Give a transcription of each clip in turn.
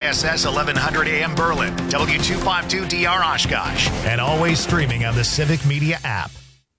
WISS 1100 AM Berlin, W252DR Oshkosh, and always streaming on the Civic Media app.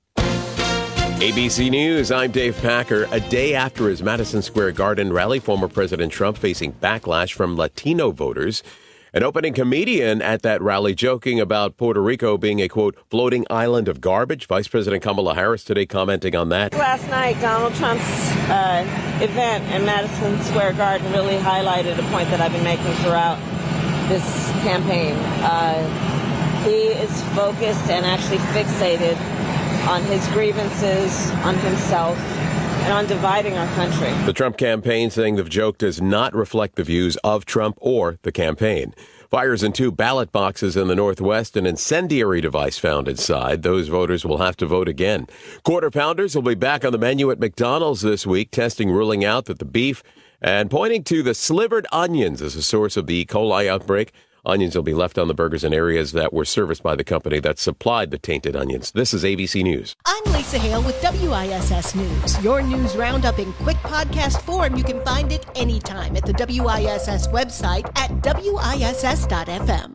ABC News, I'm Dave Packer. A day after his Madison Square Garden rally, former President Trump facing backlash from Latino voters. An opening comedian at that rally joking about Puerto Rico being a, quote, floating island of garbage. Vice President Kamala Harris today commenting on that. Last night, Donald Trump's event in Madison Square Garden really highlighted a point that I've been making throughout this campaign. He is focused and actually fixated on his grievances, on himself, and on dividing our country. The Trump campaign saying the joke does not reflect the views of Trump or the campaign. Fires in 2 ballot boxes in the Northwest, an incendiary device found inside. Those voters will have to vote again. Quarter Pounders will be back on the menu at McDonald's this week, testing ruling out that the beef and pointing to the slivered onions as a source of the E. coli outbreak. Onions will be left on the burgers in areas that were serviced by the company that supplied the tainted onions. This is ABC News. I'm Lisa Hale with WISS News. Your news roundup in quick podcast form. You can find it anytime at the WISS website at WISS.FM.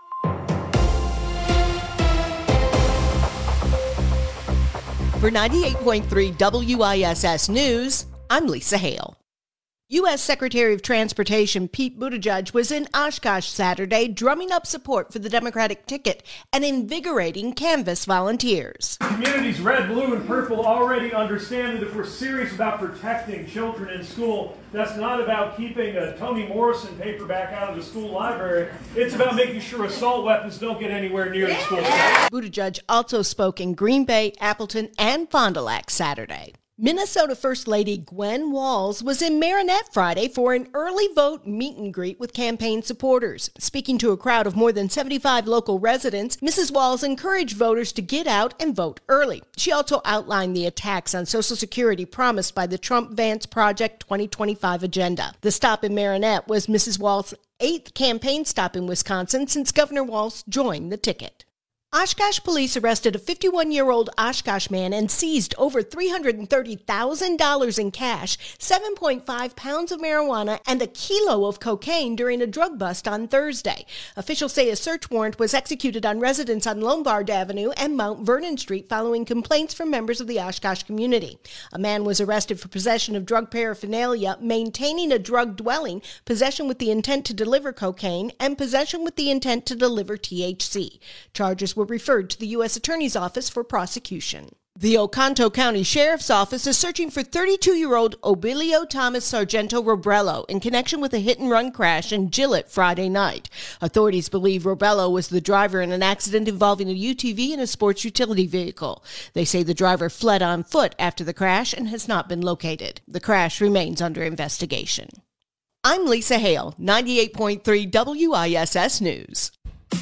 For 98.3 WISS News, I'm Lisa Hale. U.S. Secretary of Transportation Pete Buttigieg was in Oshkosh Saturday drumming up support for the Democratic ticket and invigorating Canvass volunteers. Communities red, blue, and purple already understand that if we're serious about protecting children in school, that's not about keeping a Toni Morrison paperback out of the school library. It's about making sure assault weapons don't get anywhere near the school. Buttigieg also spoke in Green Bay, Appleton, and Fond du Lac Saturday. Minnesota First Lady Gwen Walz was in Marinette Friday for an early vote meet and greet with campaign supporters. Speaking to a crowd of more than 75 local residents, Mrs. Walz encouraged voters to get out and vote early. She also outlined the attacks on Social Security promised by the Trump-Vance Project 2025 agenda. The stop in Marinette was Mrs. Walz's 8th campaign stop in Wisconsin since Governor Walz joined the ticket. Oshkosh police arrested a 51-year-old Oshkosh man and seized over $330,000 in cash, 7.5 pounds of marijuana, and a kilo of cocaine during a drug bust on Thursday. Officials say a search warrant was executed on residents on Lombard Avenue and Mount Vernon Street following complaints from members of the Oshkosh community. A man was arrested for possession of drug paraphernalia, maintaining a drug dwelling, possession with the intent to deliver cocaine, and possession with the intent to deliver THC. Charges were referred to the U.S. Attorney's Office for prosecution. The Oconto County Sheriff's Office is searching for 32-year-old Obilio Thomas Sargento Robello in connection with a hit-and-run crash in Gillett Friday night. Authorities believe Robello was the driver in an accident involving a UTV and a sports utility vehicle. They say the driver fled on foot after the crash and has not been located. The crash remains under investigation. I'm Lisa Hale, 98.3 WISS News.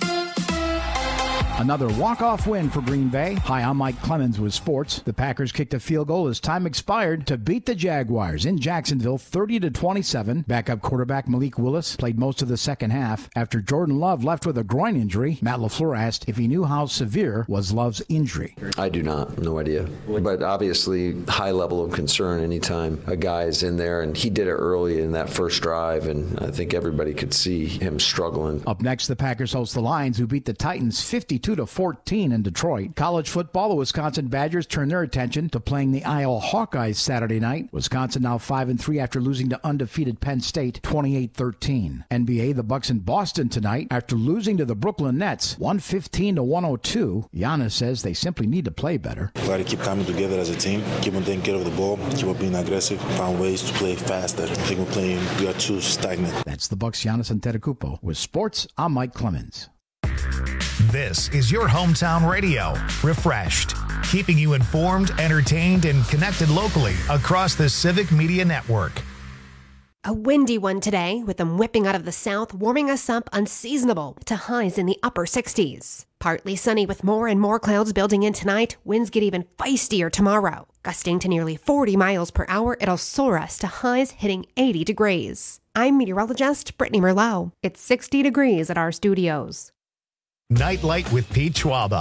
Another walk-off win for Green Bay. Hi, I'm Mike Clemens with sports. The Packers kicked a field goal as time expired to beat the Jaguars in Jacksonville 30-27. Backup quarterback Malik Willis played most of the second half. After Jordan Love left with a groin injury, Matt LaFleur asked if he knew how severe was Love's injury. I do not. No idea. But obviously, high level of concern anytime a guy is in there, and he did it early in that first drive, and I think everybody could see him struggling. Up next, the Packers host the Lions, who beat the Titans 52-14 in Detroit. College football, the Wisconsin Badgers turn their attention to playing the Iowa Hawkeyes Saturday night. Wisconsin now 5-3 after losing to undefeated Penn State 28-13. NBA, the Bucks in Boston tonight after losing to the Brooklyn Nets 115-102. Giannis says they simply need to play better. We got to keep coming together as a team, keep on taking care of the ball, keep on being aggressive, find ways to play faster. I think we are too stagnant. That's the Bucks' Giannis Antetokounmpo. With sports, I'm Mike Clemens. This is your hometown radio, Refreshed, keeping you informed, entertained, and connected locally across the Civic Media Network. A windy one today, with them whipping out of the south, warming us up unseasonable to highs in the upper 60s. Partly sunny with more and more clouds building in tonight. Winds get even feistier tomorrow. Gusting to nearly 40 miles per hour, it'll soar us to highs hitting 80 degrees. I'm meteorologist Brittany Merlot. It's 60 degrees at our studios. Nightlight with Pete Schwaba.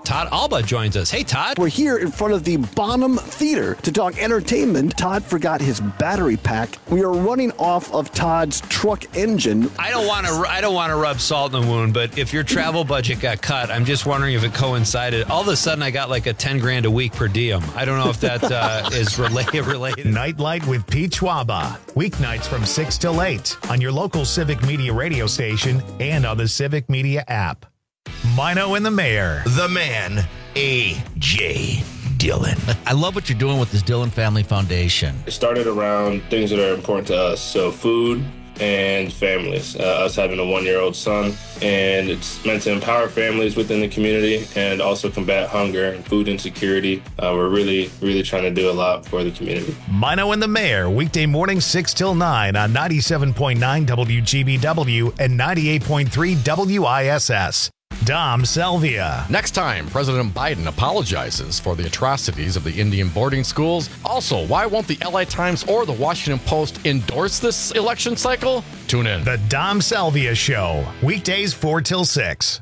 Todd Alba joins us. Hey, Todd. We're here in front of the Bonham Theater to talk entertainment. Todd forgot his battery pack. We are running off of Todd's truck engine. I don't want to rub salt in the wound, but if your travel budget got cut, I'm just wondering if it coincided. All of a sudden, I got like a $10,000 a week per diem. I don't know if that is related. Nightlight with Pete Schwaba. Weeknights from 6 till 8 on your local Civic Media radio station and on the Civic Media app. Mino and the Mayor. The man, A.J. Dillon. I love what you're doing with this Dillon Family Foundation. It started around things that are important to us. So food and families, us having a 1-year-old son. And it's meant to empower families within the community and also combat hunger and food insecurity. We're really, really trying to do a lot for the community. Mino and the Mayor, weekday mornings 6 till 9 on 97.9 WGBW and 98.3 WISS. Dom Selvia. Next time, President Biden apologizes for the atrocities of the Indian boarding schools. Also, why won't the LA Times or the Washington Post endorse this election cycle? Tune in. The Dom Selvia Show, weekdays 4 till 6.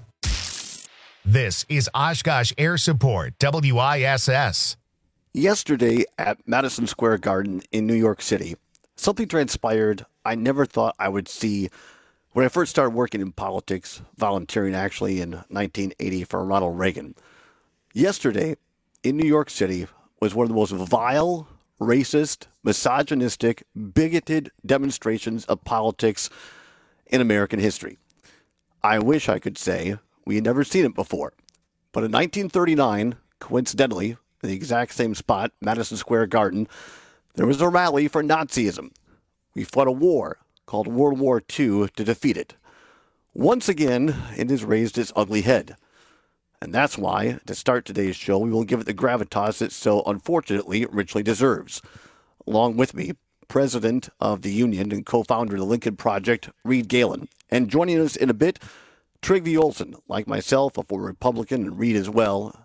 This is Oshkosh Air Support, WISS. Yesterday at Madison Square Garden in New York City, something transpired I never thought I would see when I first started working in politics, volunteering actually in 1980 for Ronald Reagan. Yesterday in New York City was one of the most vile, racist, misogynistic, bigoted demonstrations of politics in American history. I wish I could say we had never seen it before. But in 1939, coincidentally, in the exact same spot, Madison Square Garden, there was a rally for Nazism. We fought a war called World War II to defeat it. Once again, it has raised its ugly head. And that's why, to start today's show, we will give it the gravitas it so unfortunately richly deserves. Along with me, President of the Union and co-founder of the Lincoln Project, Reed Galen. And joining us in a bit, Trygve Olsen, like myself, a former Republican, and Reed as well,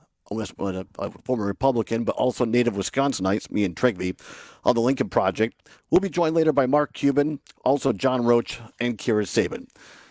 a former Republican, but also native Wisconsinites, me and Trygve, of the Lincoln Project. We'll be joined later by Mark Cuban, also John Roach, and Kira Sabin.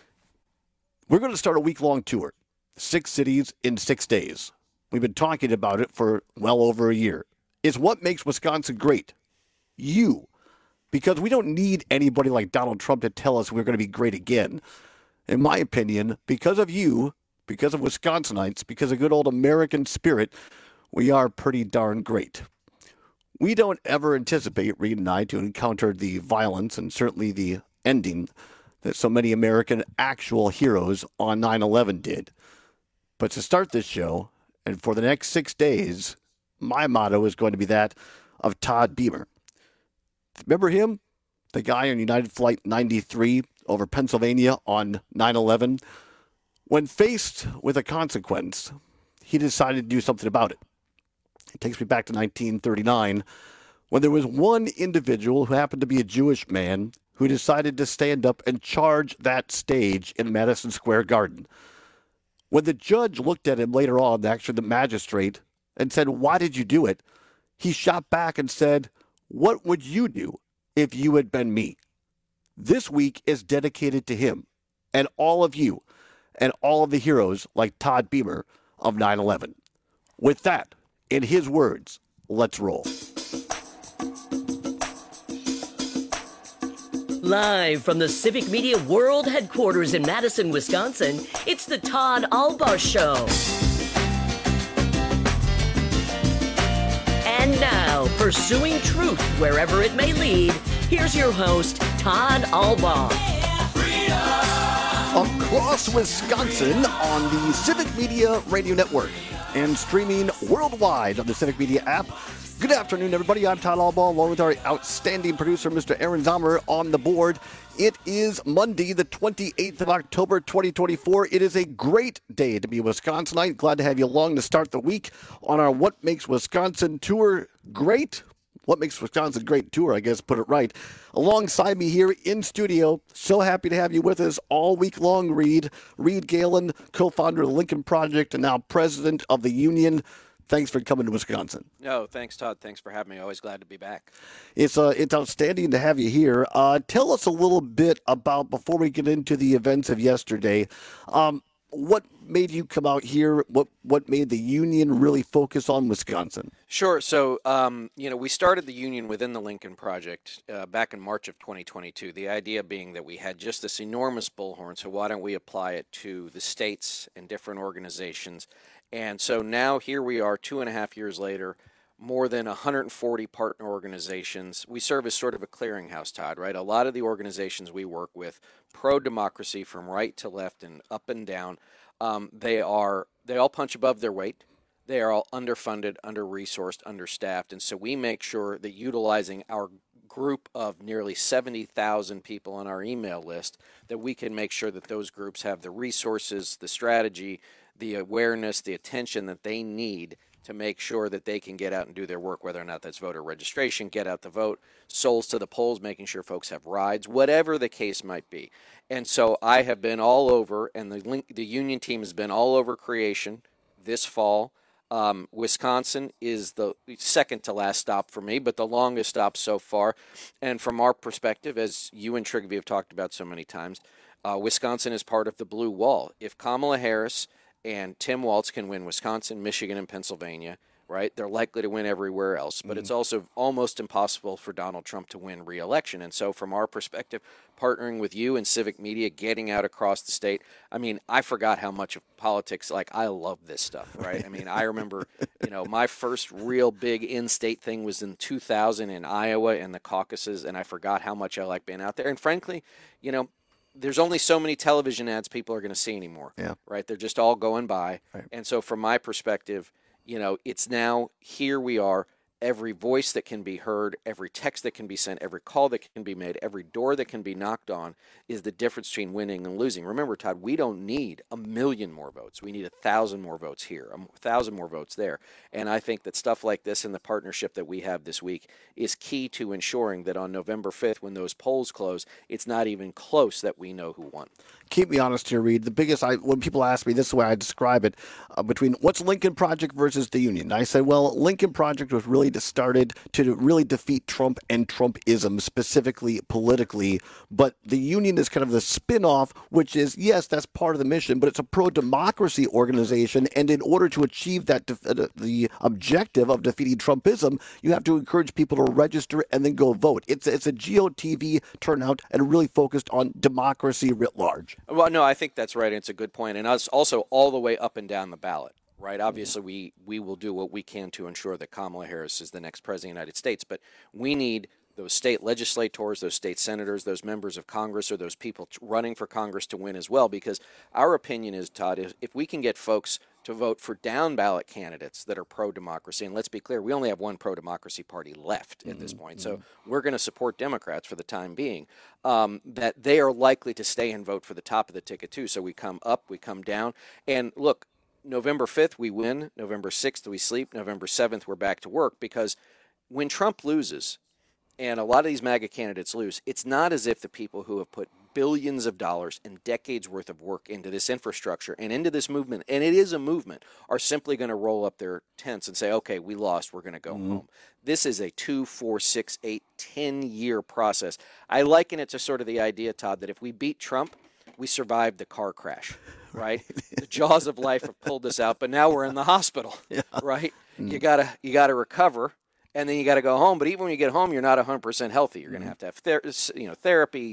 We're going to start a week-long tour, 6 cities in 6 days. We've been talking about it for well over a year. It's what makes Wisconsin great. You. Because we don't need anybody like Donald Trump to tell us we're going to be great again. In my opinion, because of you, because of Wisconsinites, because of good old American spirit, we are pretty darn great. We don't ever anticipate, Reed and I, to encounter the violence and certainly the ending that so many American actual heroes on 9/11 did. But to start this show, and for the next 6 days, my motto is going to be that of Todd Beamer. Remember him? The guy on United Flight 93 over Pennsylvania on 9/11? When faced with a consequence, he decided to do something about it. It takes me back to 1939, when there was one individual who happened to be a Jewish man who decided to stand up and charge that stage in Madison Square Garden. When the judge looked at him later on, actually the magistrate, and said, "Why did you do it?" he shot back and said, "What would you do if you had been me?" This week is dedicated to him and all of you and all of the heroes like Todd Beamer of 9/11. With that, in his words, let's roll. Live from the Civic Media World Headquarters in Madison, Wisconsin, it's the Todd Alba Show. And now, pursuing truth wherever it may lead, here's your host, Todd Alba. Across Wisconsin on the Civic Media Radio Network and streaming worldwide on the Civic Media app. Good afternoon, everybody. I'm Todd Alba, along with our outstanding producer, Mr. Aaron Zomer, on the board. It is Monday, the 28th of October, 2024. It is a great day to be a Wisconsinite. Glad to have you along to start the week on our What Makes Wisconsin Tour great. What Makes Wisconsin Great tour, I guess, put it right. Alongside me here in studio, so happy to have you with us all week long, Reed. Reed Galen, co-founder of the Lincoln Project and now president of the Union. Thanks for coming to Wisconsin. No, thanks, Todd. Thanks for having me. Always glad to be back. It's outstanding to have you here. Tell us a little bit about, before we get into the events of yesterday, What made you come out here? What made the union really focus on Wisconsin? Sure. So, we started the union within the Lincoln Project back in March of 2022. The idea being that we had just this enormous bullhorn, so why don't we apply it to the states and different organizations? And so now here we are 2.5 years later, more than 140 partner organizations. We serve as sort of a clearinghouse, Todd, right? A lot of the organizations we work with, pro-democracy from right to left and up and down, they all punch above their weight. They are all underfunded, under-resourced, understaffed. And so we make sure that utilizing our group of nearly 70,000 people on our email list, that we can make sure that those groups have the resources, the strategy, the awareness, the attention that they need to make sure that they can get out and do their work, whether or not that's voter registration, get out the vote, souls to the polls, making sure folks have rides, whatever the case might be. And so I have been all over, and the union team has been all over creation this fall. Wisconsin is the second to last stop for me, but the longest stop so far. And from our perspective, as you and Trigby have talked about so many times, Wisconsin is part of the blue wall. If Kamala Harris and Tim Walz can win Wisconsin, Michigan, and Pennsylvania, right? They're likely to win everywhere else, but it's also almost impossible for Donald Trump to win re-election. And so from our perspective, partnering with you and Civic Media, getting out across the state, I mean, I forgot how much of politics, like, I love this stuff, right? I mean, I remember, my first real big in-state thing was in 2000 in Iowa and the caucuses, and I forgot how much I like being out there. And frankly, there's only so many television ads people are going to see anymore, right? They're just all going by. Right. And so from my perspective, it's now, here we are, every voice that can be heard, every text that can be sent, every call that can be made, every door that can be knocked on is the difference between winning and losing. Remember, Todd, we don't need 1 million more votes. We need 1,000 more votes here, 1,000 more votes there. And I think that stuff like this and the partnership that we have this week is key to ensuring that on November 5th, when those polls close, it's not even close that we know who won. Keep me honest here, Reed. The biggest, when people ask me, this is the way I describe it, between what's Lincoln Project versus the Union. I say, well, Lincoln Project was really started to really defeat Trump and Trumpism, specifically politically. But the Union is kind of the spin-off, which is, yes, that's part of the mission, but it's a pro-democracy organization. And in order to achieve that, the objective of defeating Trumpism, you have to encourage people to register and then go vote. It's a GOTV turnout and really focused on democracy writ large. Well, no, I think that's right. It's a good point. And us also all the way up and down the ballot, right? Obviously, we will do what we can to ensure that Kamala Harris is the next president of the United States. But we need those state legislators, those state senators, those members of Congress, or those people running for Congress to win as well. Because our opinion is, Todd, if we can get folks to vote for down-ballot candidates that are pro-democracy, and let's be clear, we only have one pro-democracy party left at this point, so we're going to support Democrats for the time being, that they are likely to stay and vote for the top of the ticket too. So we come up, we come down, and look, November 5th, we win. November 6th, we sleep. November 7th, we're back to work, because when Trump loses, and a lot of these MAGA candidates lose, it's not as if the people who have put billions of dollars and decades worth of work into this infrastructure and into this movement, and it is a movement, are simply going to roll up their tents and say, okay, we lost, we're going to go home. This is a 2, 4, 6, 8, 10-year process. I liken it to sort of the idea, Todd, that if we beat Trump, we survived the car crash, right? The jaws of life have pulled us out, but now we're in the hospital, right? You gotta recover, and then you got to go home. But even when you get home, you're not 100% healthy. You're going to have therapy,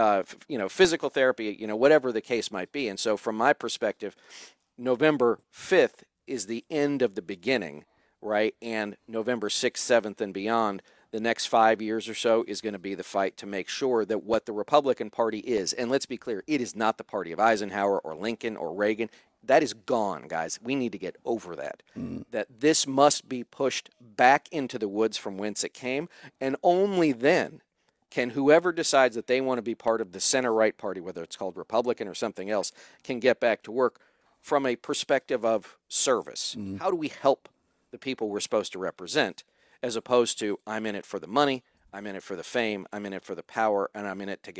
physical therapy, whatever the case might be. And so from my perspective, November 5th is the end of the beginning, right? And November 6th, 7th, and beyond, the next 5 years or so is going to be the fight to make sure that what the Republican Party is, and let's be clear, it is not the party of Eisenhower or Lincoln or Reagan. That is gone, guys. We need to get over that. That this must be pushed back into the woods from whence it came, and only then can whoever decides that they want to be part of the center-right party, whether it's called Republican or something else, can get back to work from a perspective of service. How do we help the people we're supposed to represent, as opposed to, I'm in it for the money, I'm in it for the fame, I'm in it for the power, and I'm in it to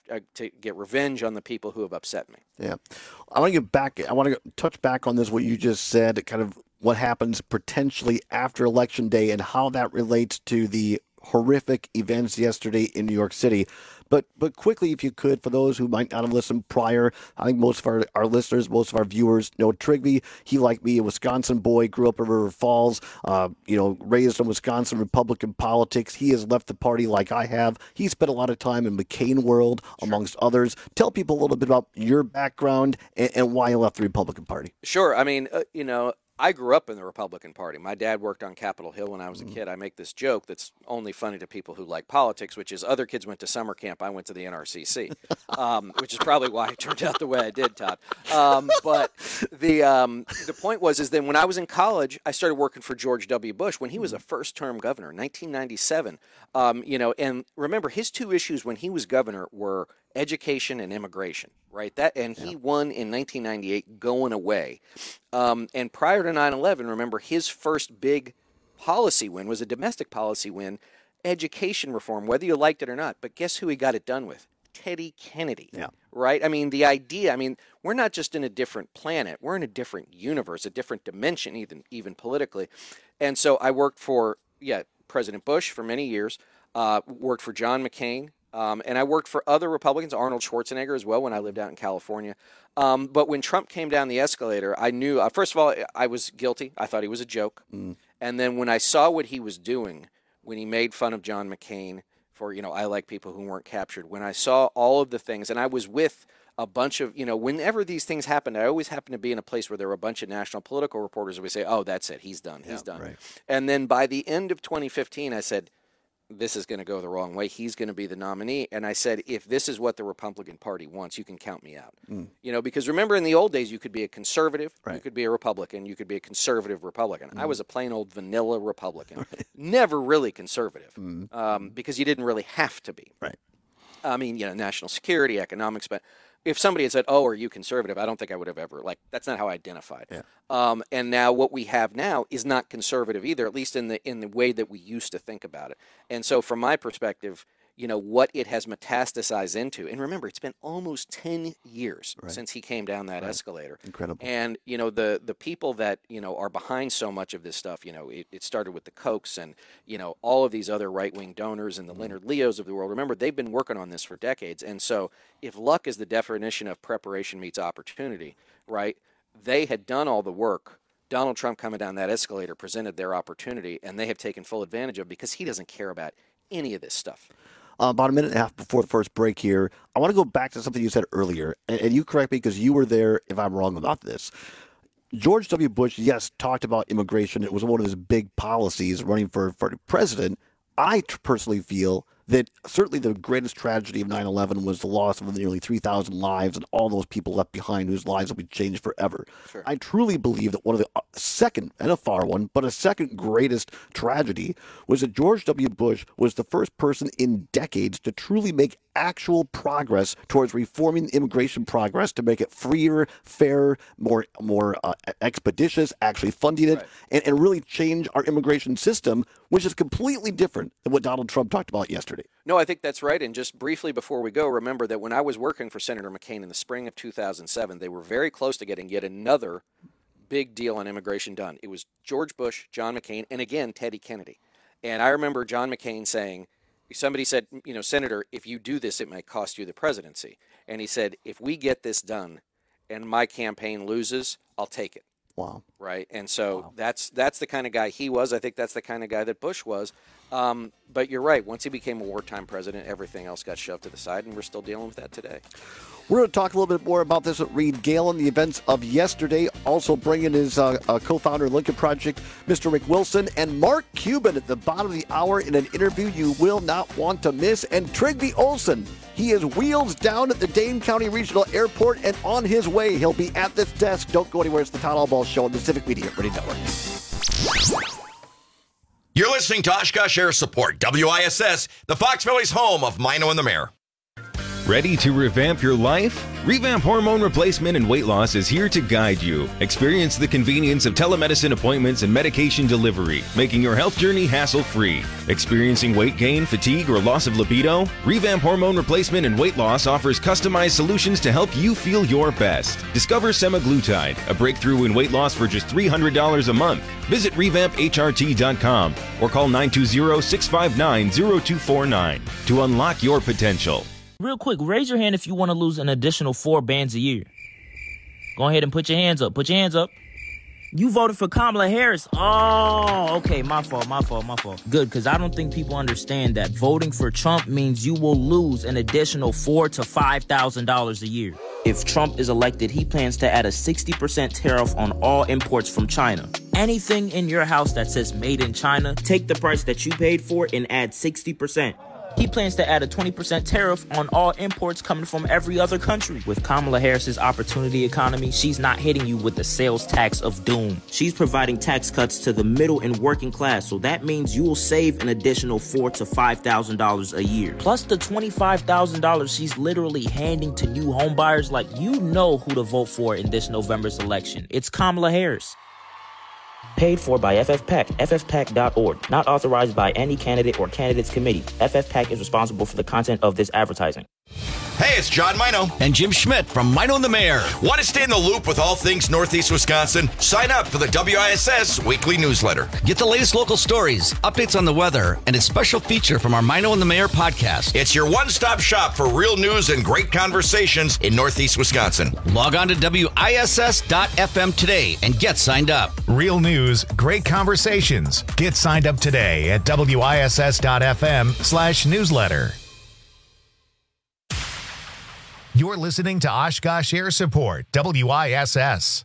get revenge on the people who have upset me. Yeah. I want to touch back on this, what you just said, kind of what happens potentially after Election Day and how that relates to the horrific events yesterday in New York City. But quickly, if you could, for those who might not have listened prior, I think most of our listeners, most of our viewers know Trigby. He, like me, a Wisconsin boy, grew up in River Falls, raised in Wisconsin Republican politics. He has left the party like I have. He spent a lot of time in McCain world, amongst others. Tell people a little bit about your background and why you left the Republican Party. Sure. I mean, I grew up in the Republican Party. My dad worked on Capitol Hill when I was a kid. I make this joke that's only funny to people who like politics, which is other kids went to summer camp. I went to the NRCC, which is probably why it turned out the way I did, Todd. But the point is then when I was in college, I started working for George W. Bush when he was a first-term governor, 1997. And remember, his two issues when he was governor were education and immigration, right? He won in 1998 going away. And prior to 9/11, remember, his first big policy win was a domestic policy win, education reform, whether you liked it or not. But guess who he got it done with? Teddy Kennedy, right? I mean, the idea, we're not just in a different planet. We're in a different universe, a different dimension, even politically. And so I worked for, President Bush for many years, worked for John McCain, and I worked for other Republicans, Arnold Schwarzenegger as well, when I lived out in California. But when Trump came down the escalator, I knew, first of all, I was guilty. I thought he was a joke. And then when I saw what he was doing, when he made fun of John McCain for, I like people who weren't captured, when I saw all of the things, and I was with a bunch of, whenever these things happened, I always happened to be in a place where there were a bunch of national political reporters who would say, oh, that's it, he's done, he's done. Right. And then by the end of 2015, I said, this is going to go the wrong way. He's going to be the nominee. And I said, if this is what the Republican Party wants, you can count me out. Because remember in the old days, you could be a conservative, you could be a Republican, you could be a conservative Republican. I was a plain old vanilla Republican, never really conservative, because you didn't really have to be. Right. National security, economics, but if somebody had said, oh, are you conservative? I don't think I would have ever, that's not how I identified. Yeah. And now what we have now is not conservative either, at least in the way that we used to think about it. And so from my perspective, what it has metastasized into, and remember, it's been almost 10 years since he came down that escalator. Incredible. And, the people that, are behind so much of this stuff, it started with the Kochs and, all of these other right-wing donors and the Leonard Leos of the world. Remember, they've been working on this for decades. And so if luck is the definition of preparation meets opportunity, right, they had done all the work. Donald Trump coming down that escalator presented their opportunity, and they have taken full advantage of it because he doesn't care about any of this stuff. About a minute and a half before the first break here, I want to go back to something you said earlier, and you correct me because you were there if I'm wrong about this. George W. Bush, yes, talked about immigration. It was one of his big policies running for president. I personally feel that certainly the greatest tragedy of 9/11 was the loss of nearly 3,000 lives and all those people left behind whose lives will be changed forever. Sure. I truly believe that one of the second, and a far one, but a second greatest tragedy was that George W. Bush was the first person in decades to truly make actual progress towards reforming immigration progress to make it freer, fairer, more expeditious, actually funding it, and really change our immigration system, which is completely different than what Donald Trump talked about yesterday. No, I think that's right. And just briefly before we go, remember that when I was working for Senator McCain in the spring of 2007, they were very close to getting yet another big deal on immigration done. It was George Bush, John McCain, and again, Teddy Kennedy. And I remember John McCain saying, somebody said, Senator, if you do this, it might cost you the presidency. And he said, if we get this done and my campaign loses, I'll take it. Wow. Right. And so that's the kind of guy he was. I think that's the kind of guy that Bush was. But you're right. Once he became a wartime president, everything else got shoved to the side, and we're still dealing with that today. We're going to talk a little bit more about this with Reed Galen, the events of yesterday. Also bringing his co-founder of Lincoln Project, Mr. Rick Wilson, and Mark Cuban at the bottom of the hour in an interview you will not want to miss. And Trigby Olson, he is wheels down at the Dane County Regional Airport and on his way. He'll be at this desk. Don't go anywhere. It's the Todd Albaugh Show on the Civic Media Radio Network. You're listening to Oshkosh Air Support, WISS, the Fox Valley's home of Mino and the Mayor. Ready to revamp your life? Revamp Hormone Replacement and Weight Loss is here to guide you. Experience the convenience of telemedicine appointments and medication delivery, making your health journey hassle-free. Experiencing weight gain, fatigue, or loss of libido? Revamp Hormone Replacement and Weight Loss offers customized solutions to help you feel your best. Discover semaglutide, a breakthrough in weight loss for just $300 a month. Visit revampHRT.com or call 920-659-0249 to unlock your potential. Real quick, raise your hand if you want to lose an additional 4 bands a year. Go ahead and put your hands up. Put your hands up. You voted for Kamala Harris. Oh, okay. My fault. Good, because I don't think people understand that voting for Trump means you will lose an additional $4,000 to $5,000 a year. If Trump is elected, he plans to add a 60% tariff on all imports from China. Anything in your house that says made in China, take the price that you paid for and add 60%. He plans to add a 20% tariff on all imports coming from every other country. With Kamala Harris's opportunity economy, she's not hitting you with the sales tax of doom. She's providing tax cuts to the middle and working class, so that means you will save an additional $4,000 to $5,000 a year. Plus the $25,000 she's literally handing to new homebuyers. Like, you know who to vote for in this November's election. It's Kamala Harris. Paid for by FFPAC, ffpac.org. Not authorized by any candidate or candidates committee. FFPAC is responsible for the content of this advertising. Hey, it's John Mino. And Jim Schmidt from Mino and the Mayor. Want to stay in the loop with all things Northeast Wisconsin? Sign up for the WISS weekly newsletter. Get the latest local stories, updates on the weather, and a special feature from our Mino and the Mayor podcast. It's your one-stop shop for real news and great conversations in Northeast Wisconsin. Log on to WISS.FM today and get signed up. Real news, great conversations. Get signed up today at WISS.FM/newsletter. You're listening to Oshkosh Air Support, WISS.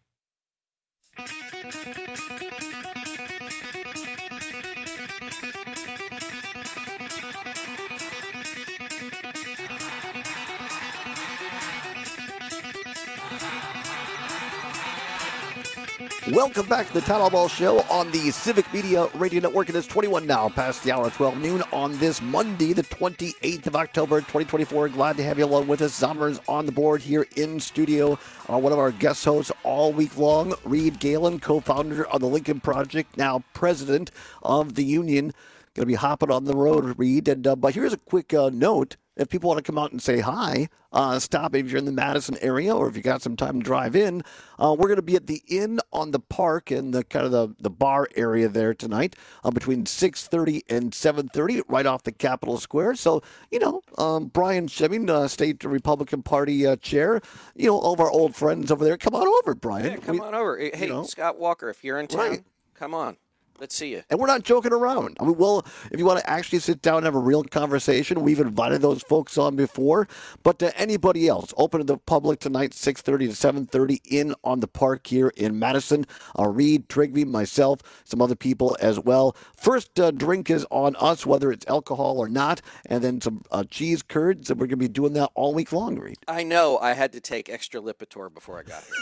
Welcome back to the Town Hall Ball Show on the Civic Media Radio Network. It is 21 now, past the hour of 12 noon on this Monday, the 28th of October, 2024. Glad to have you along with us. Zommers on the board here in studio. One of our guest hosts all week long, Reed Galen, co-founder of the Lincoln Project, now president of the union. Going to be hopping on the road, Reed. But here's a quick note. If people want to come out and say hi, stop if you're in the Madison area or if you got some time to drive in. We're going to be at the Inn on the Park in the kind of the bar area there tonight between 6:30 and 7:30 right off the Capitol Square. So, Brian Shemming, State Republican Party chair, all of our old friends over there. Come on over, Brian. Yeah, come on over. Hey, Scott Walker, if you're in town, come on. Let's see you. And we're not joking around. I mean, well, if you want to actually sit down and have a real conversation, we've invited those folks on before. But to anybody else, open to the public tonight, 6:30 to 7:30, in on the park here in Madison. Reed, Trigby, myself, some other people as well. First drink is on us, whether it's alcohol or not, and then some cheese curds. And we're going to be doing that all week long, Reed. I know. I had to take extra Lipitor before I got here.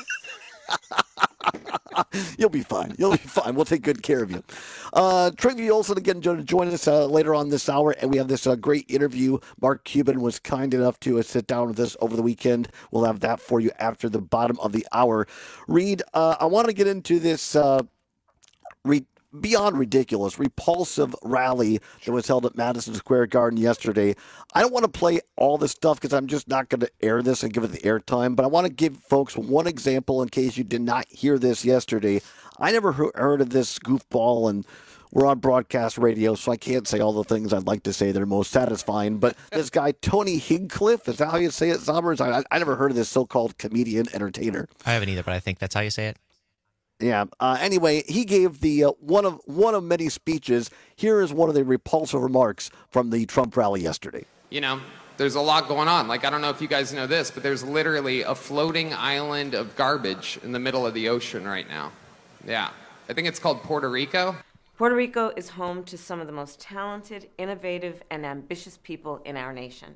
You'll be fine. We'll take good care of you. Trigby Olson again to join us later on this hour, and we have this great interview. Mark Cuban was kind enough to sit down with us over the weekend. We'll have that for you after the bottom of the hour. Reed, I want to get into this beyond ridiculous, repulsive rally that was held at Madison Square Garden yesterday. I don't want to play all this stuff because I'm just not going to air this and give it the airtime, but I want to give folks one example in case you did not hear this yesterday. I never heard of this goofball, and we're on broadcast radio, so I can't say all the things I'd like to say that are most satisfying, but this guy, Tony Hinchcliffe, is that how you say it, Zommers? I never heard of this so-called comedian entertainer. I haven't either, but I think that's how you say it. Yeah. Anyway, he gave the one of many speeches. Here is one of the repulsive remarks from the Trump rally yesterday. There's a lot going on. I don't know if you guys know this, but there's literally a floating island of garbage in the middle of the ocean right now. Yeah. I think it's called Puerto Rico. Puerto Rico is home to some of the most talented, innovative, and ambitious people in our nation.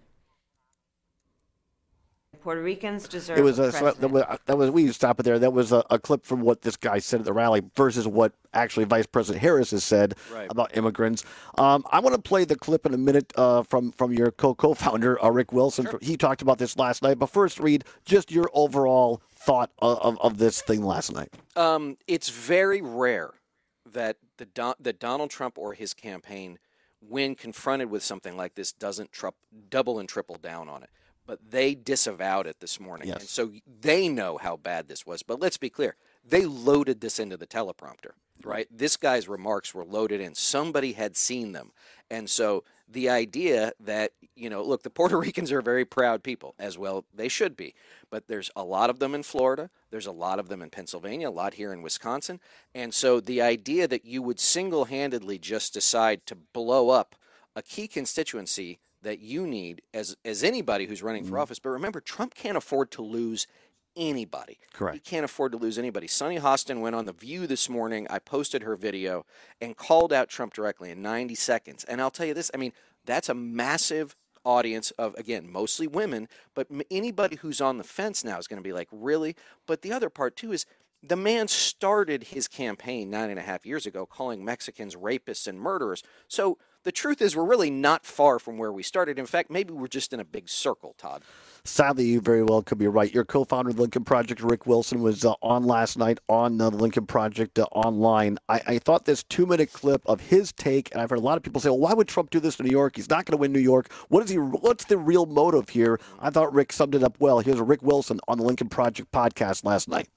Puerto Ricans deserve. It was we stop it there. That was a clip from what this guy said at the rally versus what actually Vice President Harris has said about immigrants. I want to play the clip in a minute from your co-founder Rick Wilson. Sure. He talked about this last night. But first, Reed, just your overall thought of this thing last night. It's very rare that that Donald Trump or his campaign, when confronted with something like this, doesn't double and triple down on it. but they disavowed it this morning. Yes. And so they know how bad this was. But let's be clear. They loaded this into the teleprompter, right? This guy's remarks were loaded in. Somebody had seen them. And so the idea that, look, the Puerto Ricans are very proud people, as well they should be. But there's a lot of them in Florida. There's a lot of them in Pennsylvania, a lot here in Wisconsin. And so the idea that you would single-handedly just decide to blow up a key constituency that you need as anybody who's running for office. But remember, Trump can't afford to lose anybody. Correct. He can't afford to lose anybody. Sunny Hostin went on The View this morning. I posted her video and called out Trump directly in 90 seconds. And I'll tell you this, that's a massive audience of, again, mostly women, but anybody who's on the fence now is going to be like, really? But the other part, too, is the man started his campaign 9.5 years ago calling Mexicans rapists and murderers. So the truth is we're really not far from where we started. In fact, maybe we're just in a big circle, Todd. Sadly, you very well could be right. Your co-founder of the Lincoln Project, Rick Wilson, was on last night on the Lincoln Project online. I thought this 2-minute clip of his take, and I've heard a lot of people say, well, why would Trump do this in New York? He's not going to win New York. What's the real motive here? I thought Rick summed it up well. Here's Rick Wilson on the Lincoln Project podcast last night.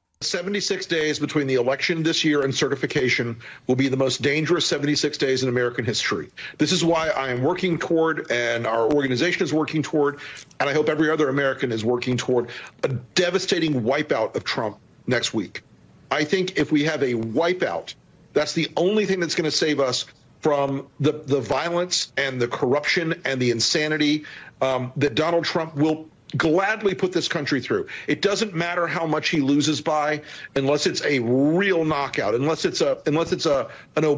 76 days between the election this year and certification will be the most dangerous 76 days in American history. This is why I am working toward, and our organization is working toward, and I hope every other American is working toward, a devastating wipeout of Trump next week. I think if we have a wipeout, that's the only thing that's going to save us from the violence and the corruption and the insanity that Donald Trump will gladly put this country through. It doesn't matter how much he loses by, unless it's a real knockout, unless it's an Obama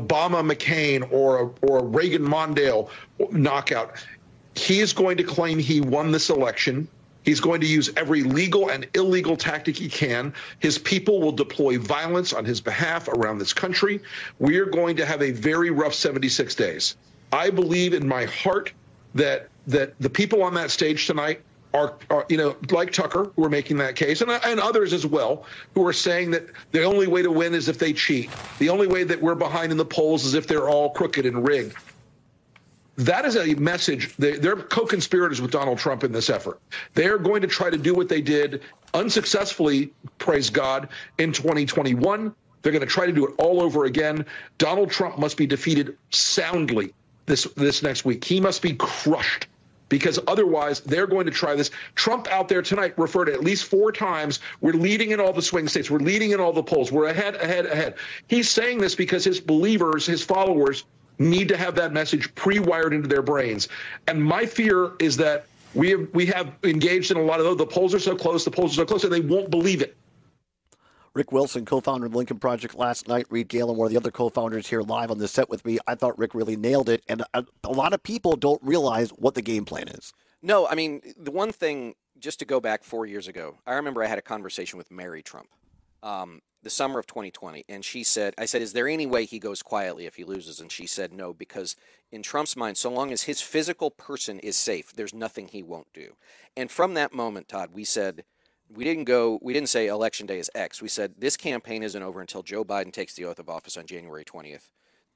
McCain or a Reagan Mondale knockout. He is going to claim he won this election. He's going to use every legal and illegal tactic he can. His people will deploy violence on his behalf around this country. We are going to have a very rough 76 days. I believe in my heart that the people on that stage tonight are like Tucker, who are making that case, and others as well, who are saying that the only way to win is if they cheat. The only way that we're behind in the polls is if they're all crooked and rigged. That is a message. They're co-conspirators with Donald Trump in this effort. They're going to try to do what they did unsuccessfully, praise God, in 2021. They're going to try to do it all over again. Donald Trump must be defeated soundly this next week. He must be crushed, because otherwise they're going to try this. Trump out there tonight referred at least 4 times, we're leading in all the swing states, we're leading in all the polls, we're ahead. He's saying this because his believers, his followers, need to have that message pre-wired into their brains. And my fear is that we have engaged in a lot of those. The polls are so close, and they won't believe it. Rick Wilson, co-founder of the Lincoln Project last night. Reed Galen, one of the other co-founders here live on the set with me. I thought Rick really nailed it. And a lot of people don't realize what the game plan is. No, the one thing, just to go back 4 years ago, I remember I had a conversation with Mary Trump the summer of 2020. And I said, is there any way he goes quietly if he loses? And she said no, because in Trump's mind, so long as his physical person is safe, there's nothing he won't do. And from that moment, Todd, we said, we didn't say election day is X. We said this campaign isn't over until Joe Biden takes the oath of office on January 20th,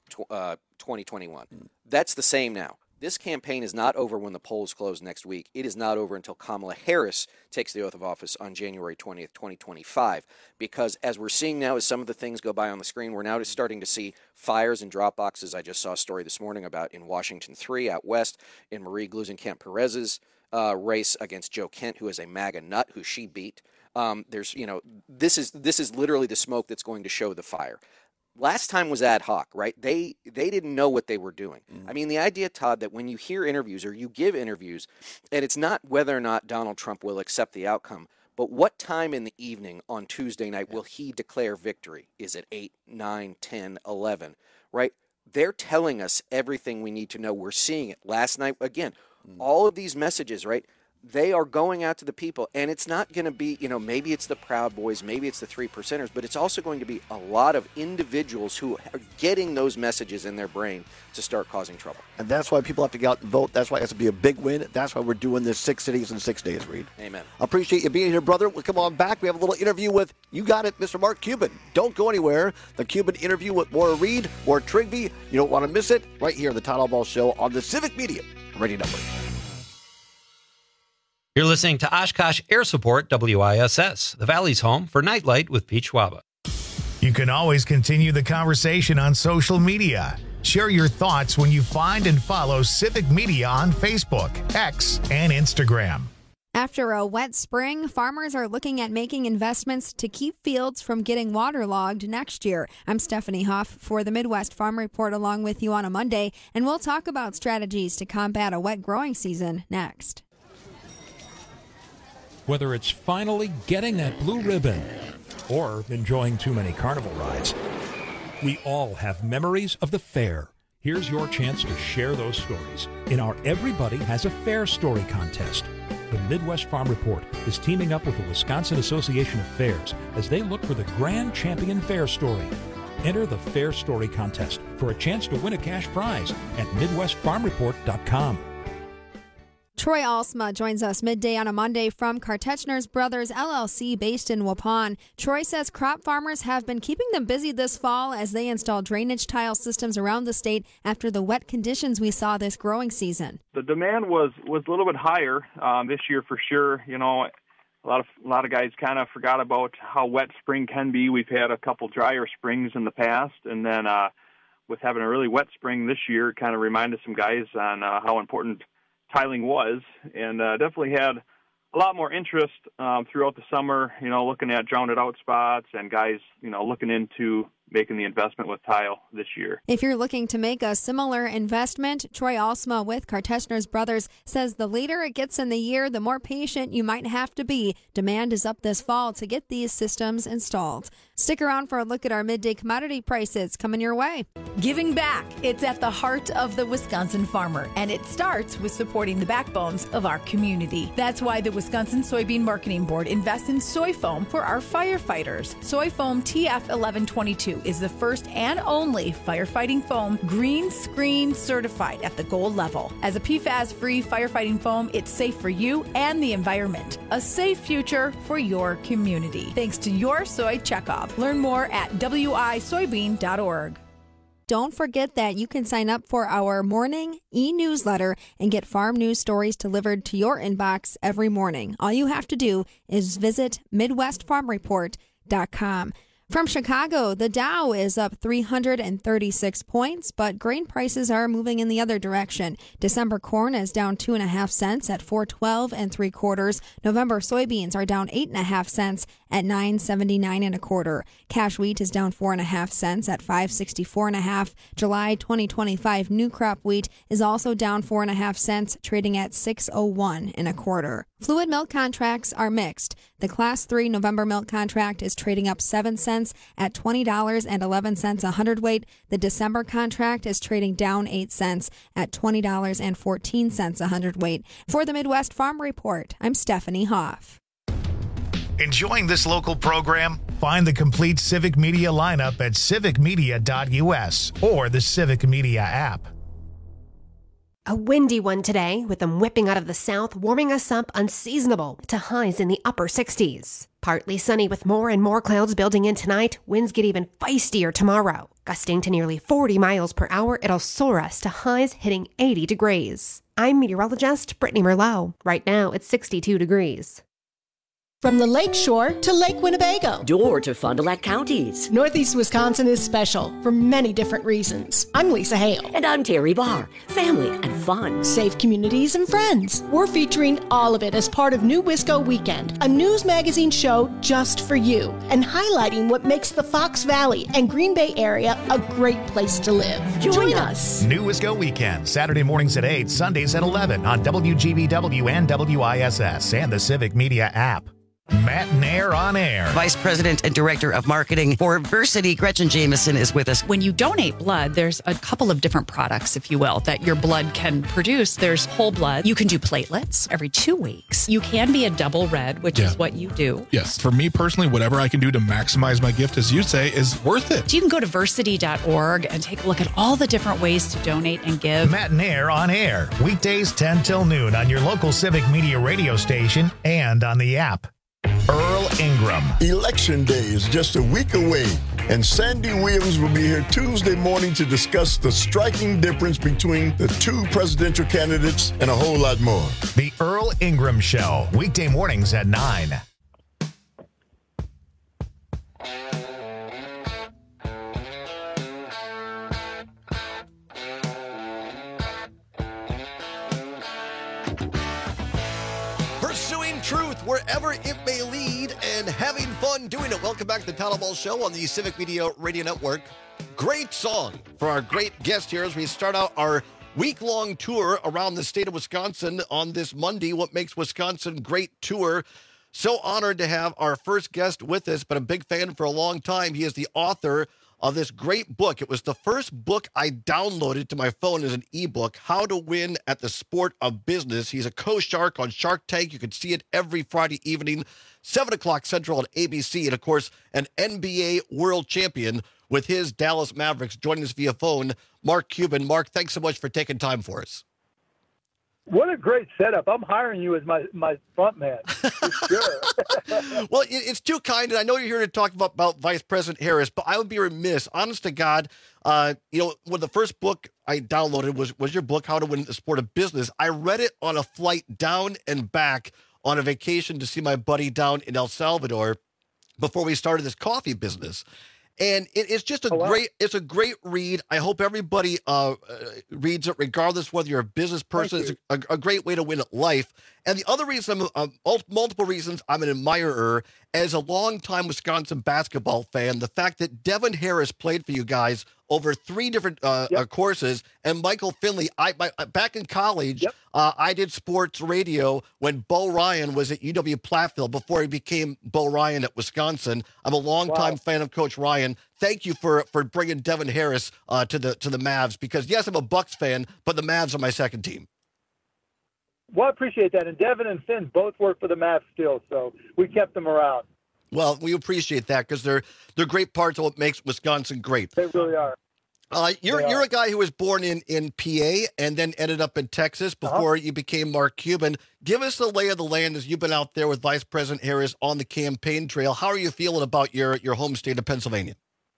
2021. That's the same now. This campaign is not over when the polls close next week. It is not over until Kamala Harris takes the oath of office on January 20th, 2025. Because as we're seeing now, as some of the things go by on the screen, we're now just starting to see fires and drop boxes. I just saw a story this morning about in Washington 3 out west, in Marie Gluesenkamp-Perez's race against Joe Kent, who is a MAGA nut who she beat. This is literally the smoke that's going to show the fire. Last time was ad hoc, right? They didn't know what they were doing. The idea, Todd, that when you hear interviews or you give interviews, and it's not whether or not Donald Trump will accept the outcome, but what time in the evening on Tuesday night will he declare victory? Is it 8, 9, 10, 11, right? They're telling us everything we need to know. We're seeing it. Last night, again, all of these messages, right? They are going out to the people, and it's not going to be, maybe it's the Proud Boys, maybe it's the 3%ers, but it's also going to be a lot of individuals who are getting those messages in their brain to start causing trouble. And that's why people have to get out and vote. That's why it has to be a big win. That's why we're doing this 6 cities in 6 days, Reed. Amen. I appreciate you being here, brother. We'll come on back. We have a little interview with, you got it, Mr. Mark Cuban. Don't go anywhere. The Cuban interview with Maura Reed, Maura Trigby. You don't want to miss it. Right here on the Todd Albaugh Show on the Civic Media Radio Network. You're listening to Oshkosh Air Support WISS, the Valley's home for Nightlight with Pete Schwaba. You can always continue the conversation on social media. Share your thoughts when you find and follow Civic Media on Facebook, X, and Instagram. After a wet spring, farmers are looking at making investments to keep fields from getting waterlogged next year. I'm Stephanie Huff for the Midwest Farm Report along with you on a Monday, and we'll talk about strategies to combat a wet growing season next. Whether it's finally getting that blue ribbon or enjoying too many carnival rides, we all have memories of the fair. Here's your chance to share those stories in our Everybody Has a Fair Story contest. The Midwest Farm Report is teaming up with the Wisconsin Association of Fairs as they look for the Grand Champion Fair Story. Enter the Fair Story contest for a chance to win a cash prize at MidwestFarmReport.com. Troy Alsma joins us midday on a Monday from Kartechner's Brothers LLC based in Waupun. Troy says crop farmers have been keeping them busy this fall as they install drainage tile systems around the state after the wet conditions we saw this growing season. The demand was a little bit higher this year for sure. You know, a lot of guys kind of forgot about how wet spring can be. We've had a couple drier springs in the past, and then with having a really wet spring this year, it kind of reminded some guys on how important tiling was, and definitely had a lot more interest throughout the summer, you know, looking at drowned out spots and guys, you know, looking into making the investment with tile this year. If you're looking to make a similar investment, Troy Alsma with Kartechner's Brothers says the later it gets in the year, the more patient you might have to be. Demand is up this fall to get these systems installed. Stick around for a look at our midday commodity prices coming your way. Giving back. It's at the heart of the Wisconsin farmer, and it starts with supporting the backbones of our community. That's why the Wisconsin Soybean Marketing Board invests in soy foam for our firefighters. Soy foam TF 1122 is the first and only firefighting foam green screen certified at the gold level. As a PFAS-free firefighting foam, it's safe for you and the environment. A safe future for your community. Thanks to your soy checkoff. Learn more at wisoybean.org. Don't forget that you can sign up for our morning e-newsletter and get farm news stories delivered to your inbox every morning. All you have to do is visit MidwestFarmReport.com. From Chicago, the Dow is up 336 points, but grain prices are moving in the other direction. December corn is down 2.5 cents at $4.12 3/4. November soybeans are down 8.5 cents at $9.79 1/4. Cash wheat is down 4.5 cents at $5.64 July 2025 new crop wheat is also down 4.5 cents, trading at $6.01 1/4. Fluid milk contracts are mixed. The Class 3 November milk contract is trading up 7 cents at $20.11 a hundredweight. The December contract is trading down 8 cents at $20.14 a hundredweight. For the Midwest Farm Report, I'm Stephanie Hoff. Enjoying this local program? Find the complete Civic Media lineup at civicmedia.us or the Civic Media app. A windy one today, with them whipping out of the south, warming us up unseasonable to highs in the upper 60s. Partly sunny with more and more clouds building in tonight. Winds get even feistier tomorrow. Gusting to nearly 40 miles per hour, it'll soar us to highs hitting 80 degrees. I'm meteorologist Brittany Merlot. Right now, it's 62 degrees. From the Lake Shore to Lake Winnebago. Door to Fond du Lac counties. Northeast Wisconsin is special for many different reasons. I'm Lisa Hale. And I'm Terry Barr. Family and fun. Safe communities and friends. We're featuring all of it as part of New Wisco Weekend, a news magazine show just for you, and highlighting what makes the Fox Valley and Green Bay area a great place to live. Join us. New Wisco Weekend, Saturday mornings at 8, Sundays at 11 on WGBW and WISS and the Civic Media app. Matt Nair on air. Vice President and Director of Marketing for Versity, Gretchen Jameson, is with us. When you donate blood, there's a couple of different products, if you will, that your blood can produce. There's whole blood. You can do platelets every 2 weeks. You can be a double red, which is what you do. Yes. For me personally, whatever I can do to maximize my gift, as you say, is worth it. So you can go to versity.org and take a look at all the different ways to donate and give. Matt Nair on air. Weekdays 10 till noon on your local Civic Media radio station and on the app. Earl Ingram. Election day is just a week away. And Sandy Williams will be here Tuesday morning to discuss the striking difference between the two presidential candidates and a whole lot more. The Earl Ingram Show, weekday mornings at 9. Pursuing truth wherever it may lead and having fun doing it. Welcome back to the Town Hall Show on the Civic Media Radio Network. Great song for our great guest here as we start out our week-long tour around the state of Wisconsin on this Monday, What Makes Wisconsin Great tour. So honored to have our first guest with us, but a big fan for a long time. He is the author of this great book. It was the first book I downloaded to my phone as an ebook, How to Win at the Sport of Business. He's a co-shark on Shark Tank. You can see it every Friday evening, 7 o'clock Central on ABC. And, of course, an NBA world champion with his Dallas Mavericks. Joining us via phone, Mark Cuban. Mark, thanks so much for taking time for us. What a great setup. I'm hiring you as my front man. For sure. Well, it's too kind, and I know you're here to talk about Vice President Harris, but I would be remiss, honest to God, when the first book I downloaded was your book, How to Win the Sport of Business. I read it on a flight down and back on a vacation to see my buddy down in El Salvador before we started this coffee business. And it's just it's a great read. I hope everybody reads it, regardless whether you're a business person. It's a great way to win at life. And the other reason, multiple reasons I'm an admirer, as a longtime Wisconsin basketball fan, the fact that Devin Harris played for you guys over 3 different courses, and Michael Finley. Back in college, I did sports radio when Bo Ryan was at UW Platteville before he became Bo Ryan at Wisconsin. I'm a longtime fan of Coach Ryan. Thank you for bringing Devin Harris to the Mavs, because yes, I'm a Bucks fan, but the Mavs are my second team. Well, I appreciate that. And Devin and Finn both work for the Mavs still, so we kept them around. Well, we appreciate that because they're great parts of what makes Wisconsin great. They really are. You're a guy who was born in PA and then ended up in Texas before you became Mark Cuban. Give us the lay of the land as you've been out there with Vice President Harris on the campaign trail. How are you feeling about your home state of Pennsylvania?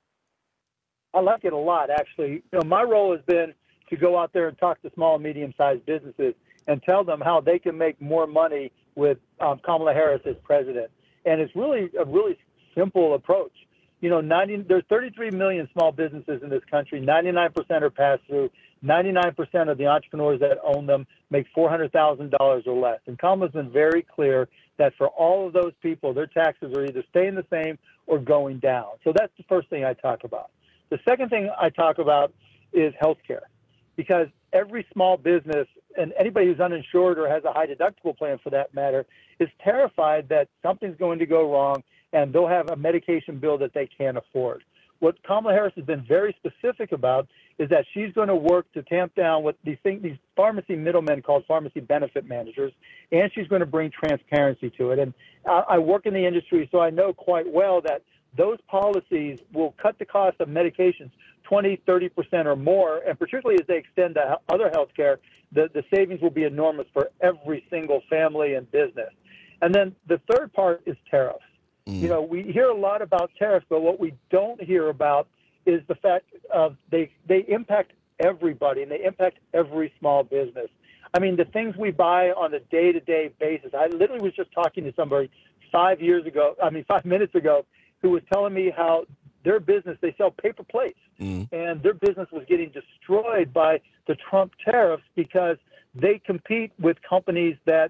I like it a lot, actually. My role has been to go out there and talk to small and medium-sized businesses and tell them how they can make more money with Kamala Harris as president. And it's really a really simple approach. There's 33 million small businesses in this country. 99% are pass-through. 99% of the entrepreneurs that own them make $400,000 or less. And Kamala's been very clear that for all of those people, their taxes are either staying the same or going down. So that's the first thing I talk about. The second thing I talk about is healthcare, because every small business and anybody who's uninsured or has a high deductible plan for that matter is terrified that something's going to go wrong and they'll have a medication bill that they can't afford. What Kamala Harris has been very specific about is that she's going to work to tamp down what these pharmacy middlemen called pharmacy benefit managers, and she's going to bring transparency to it. And I work in the industry, so I know quite well that those policies will cut the cost of medications 20, 30% or more, and particularly as they extend to other health care, the savings will be enormous for every single family and business. And then the third part is tariffs. We hear a lot about tariffs, but what we don't hear about is the fact of they impact everybody, and they impact every small business. I mean, the things we buy on a day-to-day basis. I literally was just talking to somebody 5 minutes ago, who was telling me how their business, they sell paper plates, and their business was getting destroyed by the Trump tariffs because they compete with companies that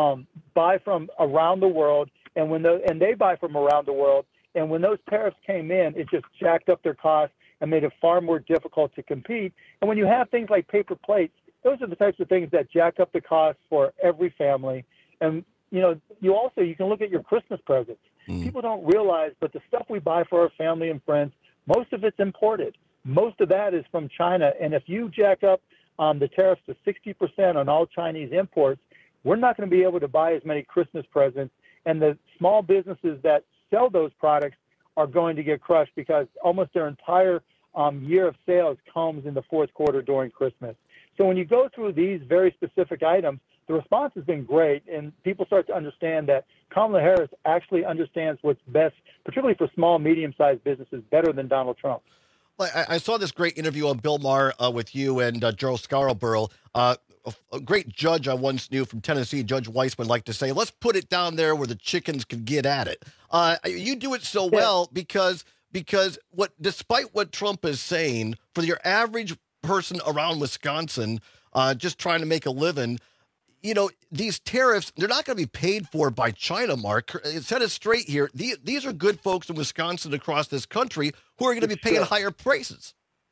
buy from around the world, and they buy from around the world. And when those tariffs came in, it just jacked up their costs and made it far more difficult to compete. And when you have things like paper plates, those are the types of things that jack up the cost for every family. And, you can look at your Christmas presents. People don't realize, but the stuff we buy for our family and friends, most of it's imported. Most of that is from China. And if you jack up the tariffs to 60% on all Chinese imports, we're not going to be able to buy as many Christmas presents. And the small businesses that sell those products are going to get crushed because almost their entire year of sales comes in the fourth quarter during Christmas. So when you go through these very specific items, the response has been great, and people start to understand that Kamala Harris actually understands what's best, particularly for small, medium-sized businesses, better than Donald Trump. Well, I saw this great interview on Bill Maher with you and Joe Scarborough. A great judge I once knew from Tennessee, Judge Weissman, liked to say, let's put it down there where the chickens can get at it. You do it so well because despite what Trump is saying, for your average person around Wisconsin just trying to make a living, these tariffs, they're not going to be paid for by China, Mark. Set it straight here. These are good folks in Wisconsin across this country who are going to be paying higher prices.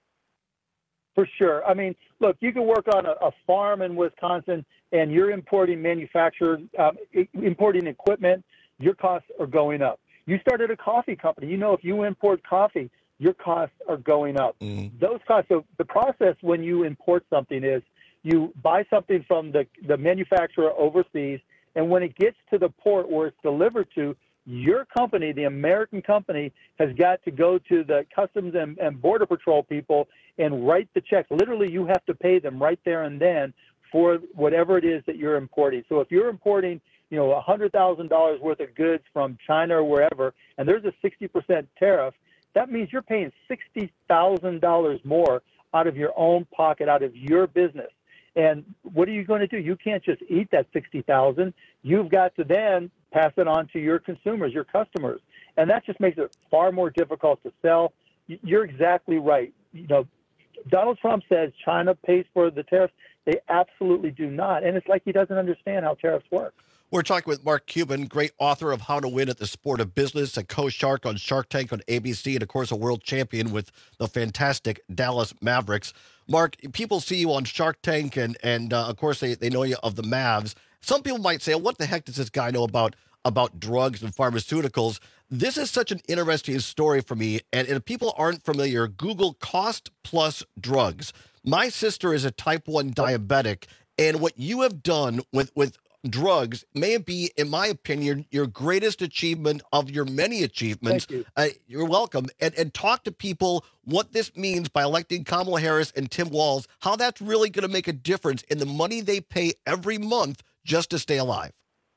For sure. I mean, look, you can work on a farm in Wisconsin and you're importing importing equipment, your costs are going up. You started a coffee company. If you import coffee, your costs are going up. Those costs. So the process when you import something is you buy something from the manufacturer overseas, and when it gets to the port where it's delivered to, your company, the American company, has got to go to the Customs and Border Patrol people and write the checks. Literally, you have to pay them right there and then for whatever it is that you're importing. So if you're importing, $100,000 worth of goods from China or wherever, and there's a 60% tariff, that means you're paying $60,000 more out of your own pocket, out of your business. And what are you going to do? You can't just eat that $60,000. You've got to then pass it on to your consumers, your customers. And that just makes it far more difficult to sell. You're exactly right. Donald Trump says China pays for the tariffs. They absolutely do not. And it's like he doesn't understand how tariffs work. We're talking with Mark Cuban, great author of How to Win at the Sport of Business, a co-shark on Shark Tank on ABC, and, of course, a world champion with the fantastic Dallas Mavericks. Mark, people see you on Shark Tank, and of course, they know you of the Mavs. Some people might say, what the heck does this guy know about drugs and pharmaceuticals? This is such an interesting story for me, and if people aren't familiar, Google cost plus drugs. My sister is a type 1 diabetic, and what you have done with drugs may be, in my opinion, your greatest achievement of your many achievements. Thank you. You're welcome. And talk to people what this means by electing Kamala Harris and Tim Walz, how that's really going to make a difference in the money they pay every month just to stay alive.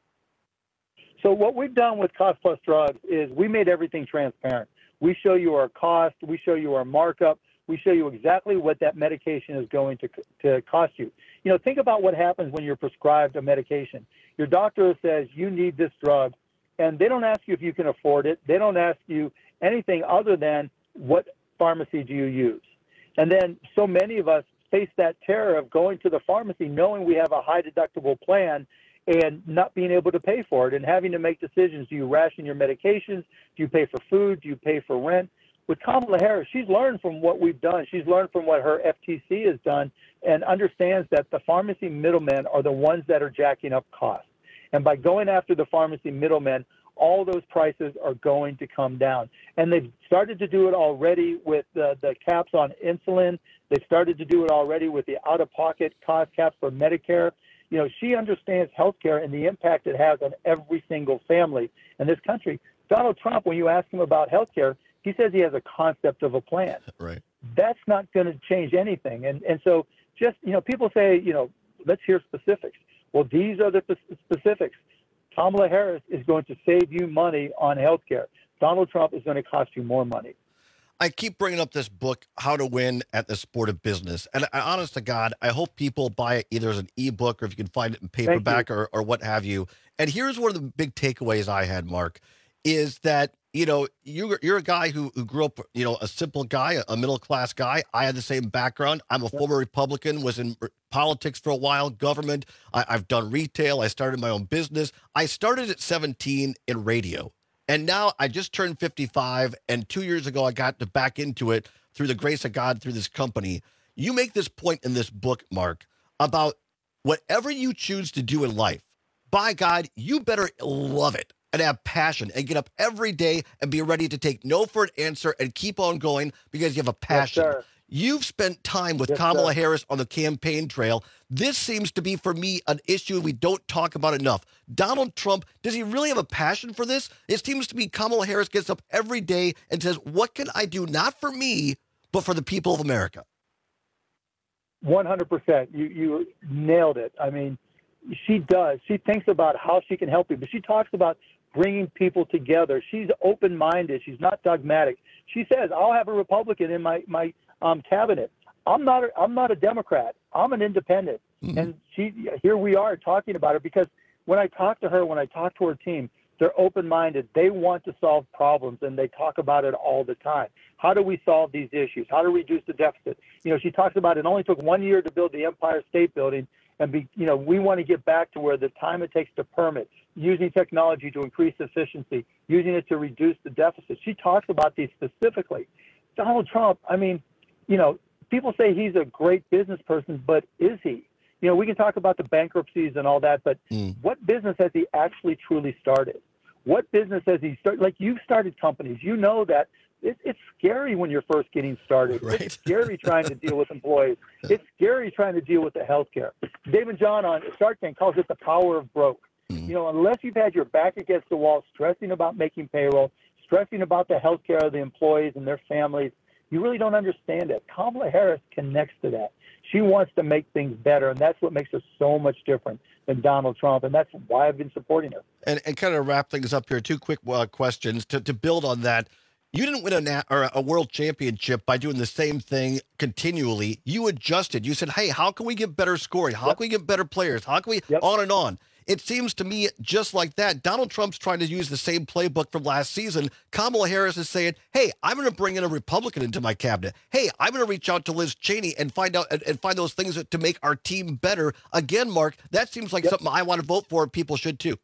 So what we've done with Cost Plus Drugs is we made everything transparent. We show you our cost. We show you our markup. We show you exactly what that medication is going to cost you. Think about what happens when you're prescribed a medication. Your doctor says you need this drug, and they don't ask you if you can afford it. They don't ask you anything other than what pharmacy do you use. And then so many of us face that terror of going to the pharmacy knowing we have a high deductible plan and not being able to pay for it and having to make decisions. Do you ration your medications? Do you pay for food? Do you pay for rent? With Kamala Harris, she's learned from what we've done. She's learned from what her FTC has done and understands that the pharmacy middlemen are the ones that are jacking up costs. And by going after the pharmacy middlemen, all those prices are going to come down. And they've started to do it already with the caps on insulin. They've started to do it already with the out-of-pocket cost caps for Medicare. She understands healthcare and the impact it has on every single family in this country. Donald Trump, when you ask him about healthcare, he says he has a concept of a plan. Right. That's not going to change anything. And so just, people say, let's hear specifics. Well, these are the specifics. Kamala Harris is going to save you money on health care. Donald Trump is going to cost you more money. I keep bringing up this book, How to Win at the Sport of Business. And honest to God, I hope people buy it either as an ebook or if you can find it in paperback or what have you. And here's one of the big takeaways I had, Mark, is that, you're a guy who grew up, a simple guy, a middle-class guy. I had the same background. I'm a former Republican, was in politics for a while, government. I've done retail. I started my own business. I started at 17 in radio. And now I just turned 55, and 2 years ago I got back into it through the grace of God, through this company. You make this point in this book, Mark, about whatever you choose to do in life, by God, you better love it and have passion and get up every day and be ready to take no for an answer and keep on going because you have a passion. Yes, sir. You've spent time with Kamala Harris on the campaign trail. This seems to be, for me, an issue we don't talk about enough. Donald Trump, does he really have a passion for this? It seems to be Kamala Harris gets up every day and says, what can I do, not for me, but for the people of America? 100%. You nailed it. I mean, She does. She thinks about how she can help people. She talks about bringing people together. She's open-minded. She's not dogmatic. She says, "I'll have a Republican in my cabinet. I'm not a Democrat. I'm an independent." Mm-hmm. And here we are talking about it, because when I talk to her, when I talk to her team, they're open-minded. They want to solve problems, and they talk about it all the time. How do we solve these issues? How to reduce the deficit? She talks about it only took 1 year to build the Empire State Building, and we want to get back to where the time it takes to permit, using technology to increase efficiency, using it to reduce the deficit. She talks about these specifically. Donald Trump, people say he's a great business person, but is he? We can talk about the bankruptcies and all that, but what business has he actually truly started? What business has he started? Like, you've started companies. You know that it's scary when you're first getting started. Right. It's scary trying to deal with employees. It's scary trying to deal with the healthcare. David John on Shark Tank calls it the power of broke. Unless you've had your back against the wall, stressing about making payroll, stressing about the healthcare of the employees and their families, you really don't understand it. Kamala Harris connects to that. She wants to make things better, and that's what makes her so much different than Donald Trump, and that's why I've been supporting her. And kind of wrap things up here, two quick questions to build on that. You didn't win a world championship by doing the same thing continually. You adjusted. You said, hey, how can we get better scoring? How can we get better players? How can we on and on? It seems to me just like that. Donald Trump's trying to use the same playbook from last season. Kamala Harris is saying, hey, I'm going to bring in a Republican into my cabinet. Hey, I'm going to reach out to Liz Cheney and find those things to make our team better. Again, Mark, that seems like something I want to vote for. People should too.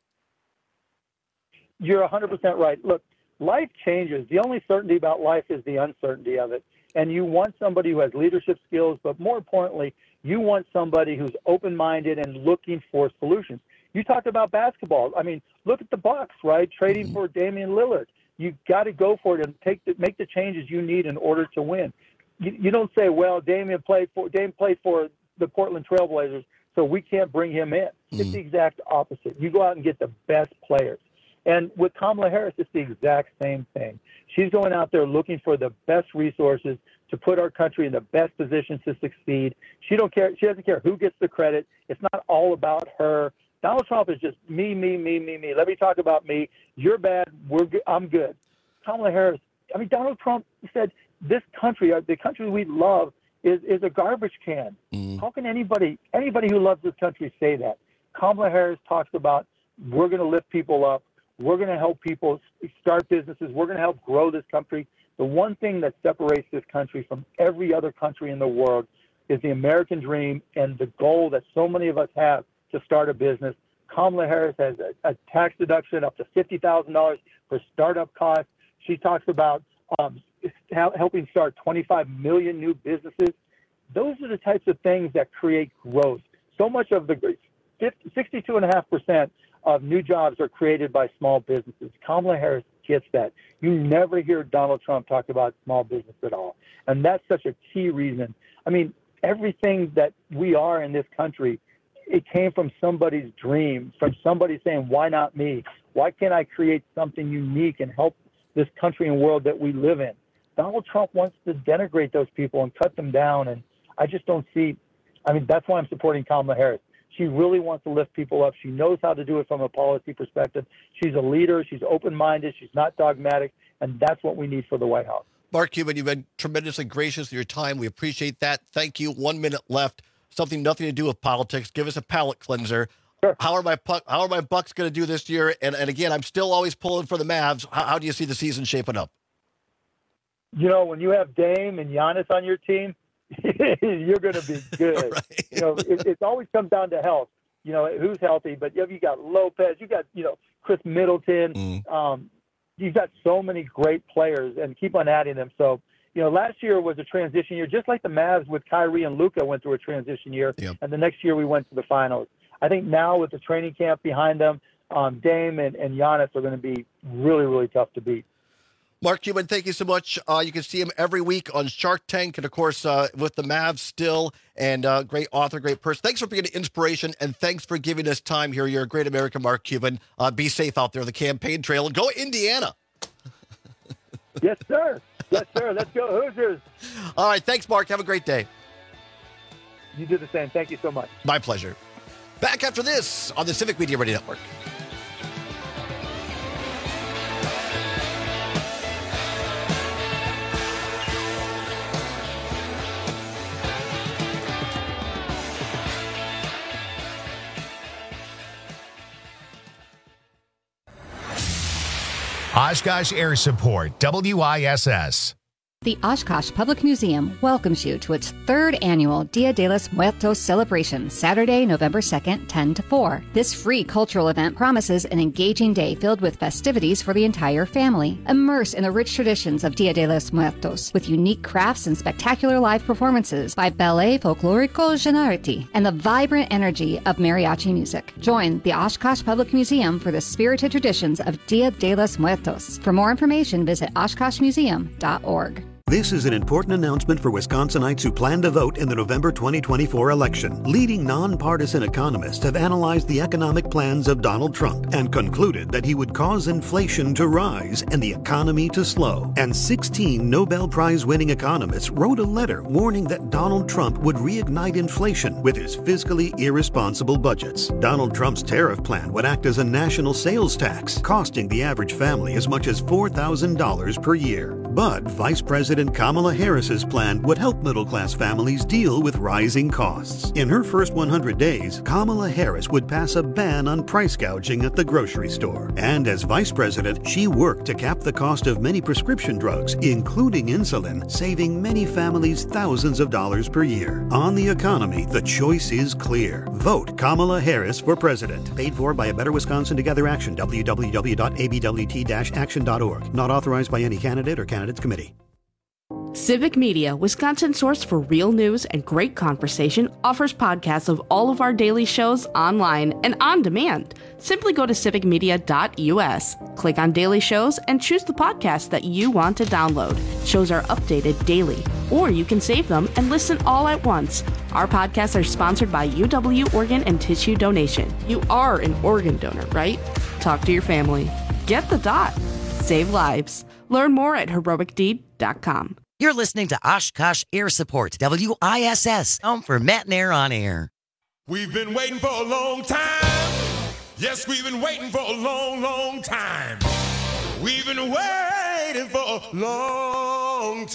You're 100% right. Look, life changes. The only certainty about life is the uncertainty of it. And you want somebody who has leadership skills, but more importantly, you want somebody who's open-minded and looking for solutions. You talked about basketball. Look at the Bucks, right? Trading for Damian Lillard. You've got to go for it and make the changes you need in order to win. You don't say, well, Damian played for the Portland Trailblazers, so we can't bring him in. It's the exact opposite. You go out and get the best players. And with Kamala Harris, it's the exact same thing. She's going out there looking for the best resources to put our country in the best position to succeed. She doesn't care who gets the credit. It's not all about her. Donald Trump is just me. Let me talk about me. You're bad. I'm good. Kamala Harris, Donald Trump said this country, the country we love, is a garbage can. How can anybody who loves this country say that? Kamala Harris talks about, we're going to lift people up. We're going to help people start businesses. We're going to help grow this country. The one thing that separates this country from every other country in the world is the American dream and the goal that so many of us have to start a business. Kamala Harris has a tax deduction up to $50,000 for startup costs. She talks about helping start 25 million new businesses. Those are the types of things that create growth. So much of the 62.5% of new jobs are created by small businesses. Kamala Harris gets that. You never hear Donald Trump talk about small business at all. And that's such a key reason. Everything that we are in this country, it came from somebody's dream, from somebody saying, why not me? Why can't I create something unique and help this country and world that we live in? Donald Trump wants to denigrate those people and cut them down. And I just don't see, that's why I'm supporting Kamala Harris. She really wants to lift people up. She knows how to do it from a policy perspective. She's a leader. She's open-minded. She's not dogmatic. And that's what we need for the White House. Mark Cuban, you've been tremendously gracious with your time. We appreciate that. Thank you. 1 minute left. Something nothing to do with politics. Give us a palate cleanser. Sure. How are my Bucks going to do this year? And again, I'm still always pulling for the Mavs. How do you see the season shaping up? When you have Dame and Giannis on your team, you're going to be good. Right. It always comes down to health. Who's healthy? But you got Lopez. You got Chris Middleton. You've got so many great players, and keep on adding them. So. Last year was a transition year, just like the Mavs with Kyrie and Luka went through a transition year, and the next year we went to the finals. I think now with the training camp behind them, Dame and Giannis are going to be really, really tough to beat. Mark Cuban, thank you so much. You can see him every week on Shark Tank, and of course with the Mavs still, and great author, great person. Thanks for being an inspiration, and thanks for giving us time here. You're a great American, Mark Cuban. Be safe out there on the campaign trail, and go Indiana. Yes, sir. Yes, sir. Let's go Hoosiers. All right. Thanks, Mark. Have a great day. You do the same. Thank you so much. My pleasure. Back after this on the Civic Media Radio Network. Oshkosh Air Support, WISS. The Oshkosh Public Museum welcomes you to its third annual Dia de los Muertos celebration, Saturday, November 2nd, 10 to 4. This free cultural event promises an engaging day filled with festivities for the entire family. Immerse in the rich traditions of Dia de los Muertos with unique crafts and spectacular live performances by Ballet Folklorico Gennarity and the vibrant energy of mariachi music. Join the Oshkosh Public Museum for the spirited traditions of Dia de los Muertos. For more information, visit oshkoshmuseum.org. This is an important announcement for Wisconsinites who plan to vote in the November 2024 election. Leading nonpartisan economists have analyzed the economic plans of Donald Trump and concluded that he would cause inflation to rise and the economy to slow. And 16 Nobel Prize-winning economists wrote a letter warning that Donald Trump would reignite inflation with his fiscally irresponsible budgets. Donald Trump's tariff plan would act as a national sales tax, costing the average family as much as $4,000 per year. But Vice President Kamala Harris's plan would help middle-class families deal with rising costs. In her first 100 days, Kamala Harris would pass a ban on price gouging at the grocery store. And as vice president, she worked to cap the cost of many prescription drugs, including insulin, saving many families thousands of dollars per year. On the economy, the choice is clear. Vote Kamala Harris for president. Paid for by A Better Wisconsin Together Action, www.abwt-action.org. Not authorized by any candidate or candidates committee. Civic Media, Wisconsin's source for real news and great conversation, offers podcasts of all of our daily shows online and on demand. Simply go to civicmedia.us, click on daily shows, and choose the podcast that you want to download. Shows are updated daily, or you can save them and listen all at once. Our podcasts are sponsored by UW Organ and Tissue Donation. You are an organ donor, right? Talk to your family. Get the dot. Save lives. Learn more at heroicdeed.com. You're listening to Oshkosh Air Support, WISS, home for Matt and Air on Air. We've been waiting for a long time. Yes, we've been waiting for a long, long time. We've been waiting for a long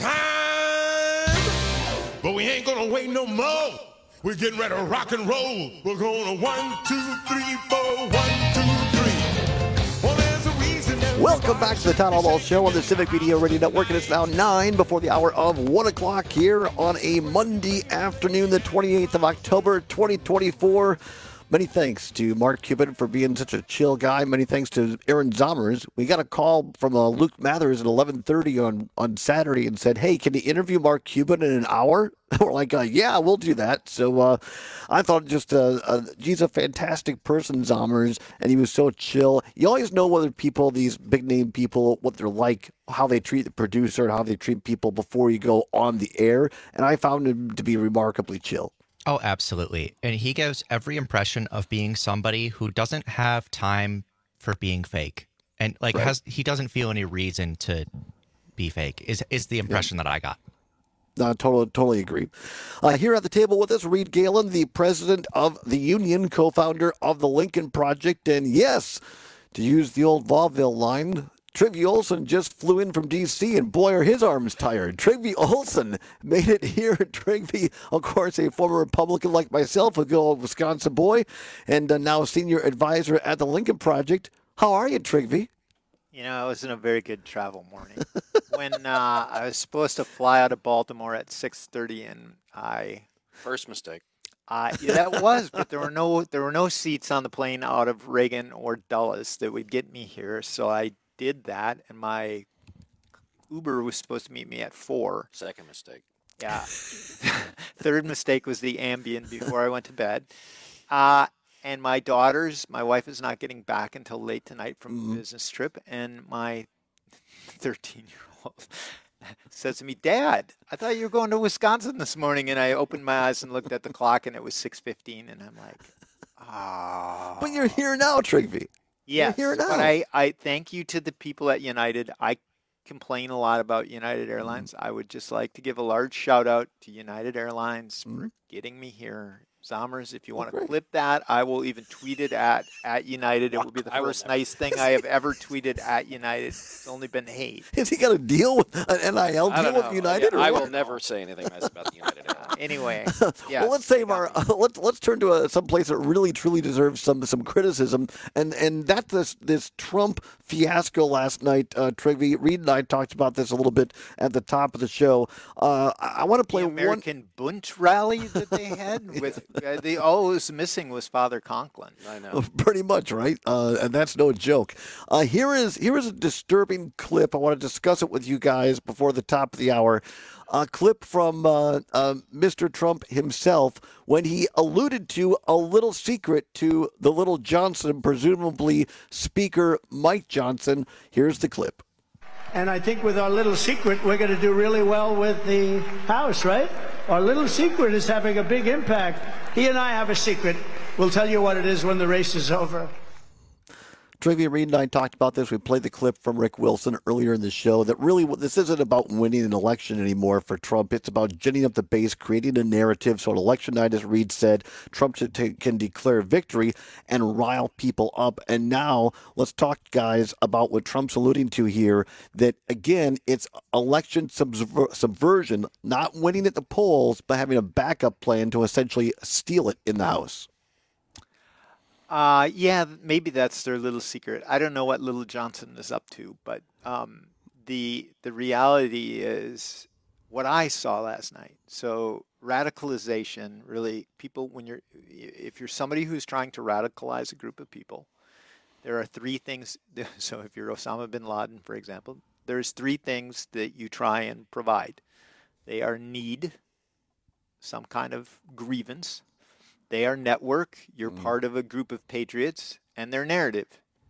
time. But we ain't gonna wait no more. We're getting ready to rock and roll. We're gonna 1, 2, 3, 4, 1, 2, 3. Well, there's a reason that Welcome back to the Town Hall Ball Show on the Civic Media Radio Network, and it's now 9 before the hour of 1 o'clock here on a Monday afternoon, the 28th of October, 2024. Many thanks to Mark Cuban for being such a chill guy. Many thanks to Aaron Zommers. We got a call from Luke Mathers at 11:30 on Saturday and said, hey, can you interview Mark Cuban in an hour? We're like, yeah, we'll do that. So I thought he's a fantastic person, Zommers, and he was so chill. You always know whether people, these big-name people, what they're like, how they treat the producer, and how they treat people before you go on the air, and I found him to be remarkably chill. Oh, absolutely. And he gives every impression of being somebody who doesn't have time for being fake. And he doesn't feel any reason to be fake is the impression that I got. Totally agree. Here at the table with us, Reed Galen, the president of the union, co-founder of the Lincoln Project. And yes, to use the old vaudeville line, Trygve Olsen just flew in from D.C., and boy, are his arms tired. Trygve Olsen made it here. Trygve, of course, a former Republican like myself, a good old Wisconsin boy, and now senior advisor at the Lincoln Project. How are you, Trygve? You know, it wasn't a very good travel morning. When I was supposed to fly out of Baltimore at 6:30, and First mistake. Yeah, that was, but there were no seats on the plane out of Reagan or Dulles that would get me here, so I did that, and my Uber was supposed to meet me at 4. Second mistake. Yeah. Third mistake was the Ambien before I went to bed. And my wife is not getting back until late tonight from a business trip, and my 13-year-old says to me, Dad, I thought you were going to Wisconsin this morning, and I opened my eyes and looked at the clock, and it was 6:15, and I'm like, But you're here now, Trygve. Yes, You're here now. but I thank you to the people at United. I complain a lot about United Airlines. I would just like to give a large shout out to United Airlines for getting me here Zommers, if you want to clip that, I will even tweet it at United. It will be the first nice thing I have ever tweeted at United. It's only been hate. Has he got a deal with an NIL deal with United? I will never say anything nice about the United. Anyway, yeah. Well, let's save our. Let's turn to some place that really truly deserves some criticism, and that's this Trump fiasco last night. Trigby, Reed and I talked about this a little bit at the top of the show. I want to play the American Bunt rally that they had with all who was missing was Father Conklin. I know, pretty much, right? And that's no joke. Here is a disturbing clip. I want to discuss it with you guys before the top of the hour. A clip from Mr. Trump himself when he alluded to a little secret to the little Johnson, presumably Speaker Mike Johnson. Here's the clip. And I think with our little secret, we're going to do really well with the House, right? Our little secret is having a big impact. He and I have a secret. We'll tell you what it is when the race is over. Trivia Reed and I talked about this. We played the clip from Rick Wilson earlier in the show that really this isn't about winning an election anymore for Trump. It's about ginning up the base, creating a narrative. So on election night, as Reed said, Trump can declare victory and rile people up. And now let's talk, guys, about what Trump's alluding to here, that, again, it's election subversion, not winning at the polls, but having a backup plan to essentially steal it in the House. Yeah, maybe that's their little secret. I don't know what little Johnson is up to, but the reality is what I saw last night. So radicalization, really, people, if you're somebody who's trying to radicalize a group of people, there are three things. So if you're Osama bin Laden, for example, there's three things that you try and provide. They are need, some kind of grievance. They are network. You're part of a group of patriots, and their narrative.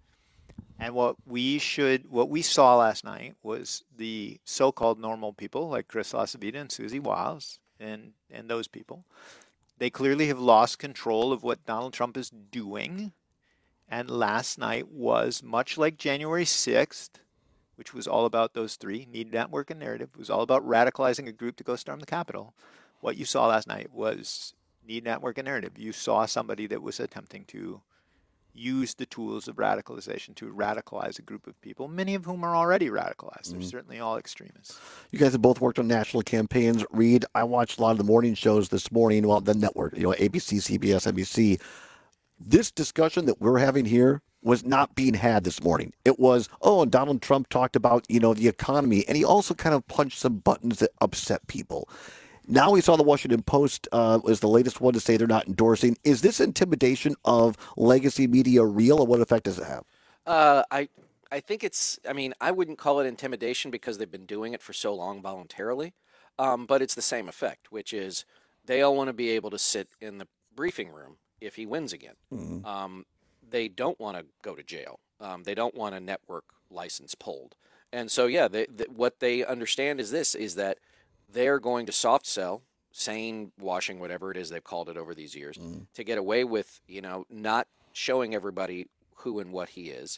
And what we saw last night was the so-called normal people like Chris LaCivita and Susie Wiles and those people. They clearly have lost control of what Donald Trump is doing. And last night was much like January 6th, which was all about those three, need, network, and narrative. It was all about radicalizing a group to go storm the Capitol. What you saw last night was need, network, and narrative. You saw somebody that was attempting to use the tools of radicalization to radicalize a group of people, many of whom are already radicalized. They're certainly all extremists. You guys have both worked on national campaigns. Reed, I watched a lot of the morning shows this morning, well, the network, ABC, CBS, NBC. This discussion that we're having here was not being had this morning. It was, and Donald Trump talked about, the economy, and he also kind of punched some buttons that upset people. Now we saw the Washington Post was the latest one to say they're not endorsing. Is this intimidation of legacy media real, or what effect does it have? I think I wouldn't call it intimidation because they've been doing it for so long voluntarily, but it's the same effect, which is they all want to be able to sit in the briefing room if he wins again. Mm-hmm. They don't want to go to jail. They don't want a network license pulled. And so, what they understand is that they're going to soft sell, sane washing, whatever it is they've called it over these years, to get away with, not showing everybody who and what he is.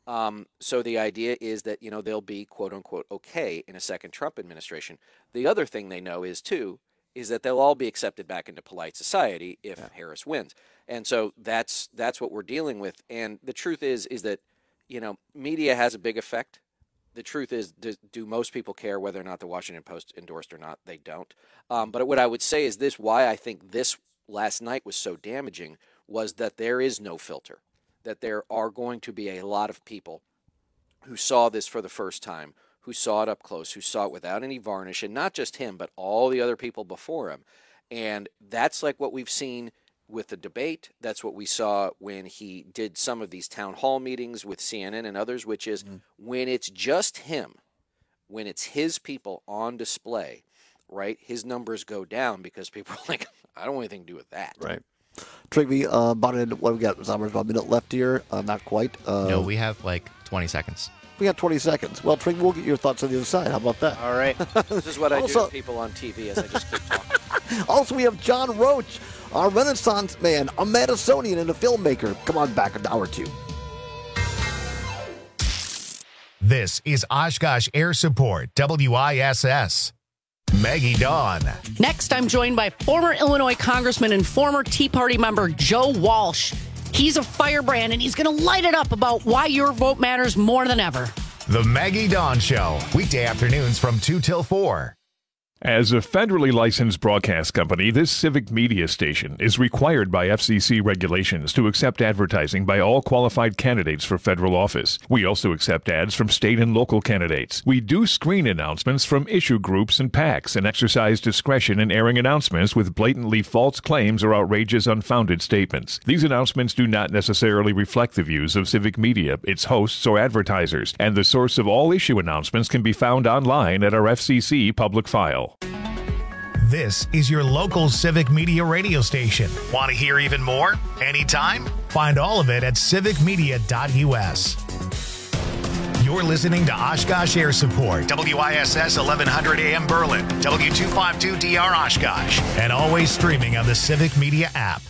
So the idea is that, they'll be, quote unquote, okay in a second Trump administration. The other thing they know is that they'll all be accepted back into polite society if Harris wins. And so that's what we're dealing with. And the truth is that, media has a big effect. The truth is, do most people care whether or not the Washington Post endorsed or not? They don't. But what I would say is this, why I think this last night was so damaging was that there is no filter, that there are going to be a lot of people who saw this for the first time, who saw it up close, who saw it without any varnish, and not just him, but all the other people before him. And that's like what we've seen with the debate. That's what we saw when he did some of these town hall meetings with CNN and others, which is when it's just him, when it's his people on display, right, his numbers go down because people are like, I don't want anything to do with that. Right. Trigby, what we got? About a minute left here. Not quite. No, we have like 20 seconds. We got 20 seconds. Well, Trigby, we'll get your thoughts on the other side. How about that? All right. This is what I do to people on TV as I just keep talking. Also, we have John Roach, our Renaissance man, a Madisonian and a filmmaker. Come on back an hour or two. This is Oshkosh Air Support, WISS. Maggie Dawn. Next, I'm joined by former Illinois Congressman and former Tea Party member Joe Walsh. He's a firebrand, and he's going to light it up about why your vote matters more than ever. The Maggie Dawn Show, weekday afternoons from 2 till 4. As a federally licensed broadcast company, this civic media station is required by FCC regulations to accept advertising by all qualified candidates for federal office. We also accept ads from state and local candidates. We do screen announcements from issue groups and PACs and exercise discretion in airing announcements with blatantly false claims or outrageous, unfounded statements. These announcements do not necessarily reflect the views of civic media, its hosts, or advertisers, and the source of all issue announcements can be found online at our FCC public file. This is your local civic media radio station. Want to hear even more? Anytime? Find all of it at civicmedia.us. You're listening to Oshkosh Air Support, WISS 1100 AM Berlin, W252DR Oshkosh, and always streaming on the Civic Media app.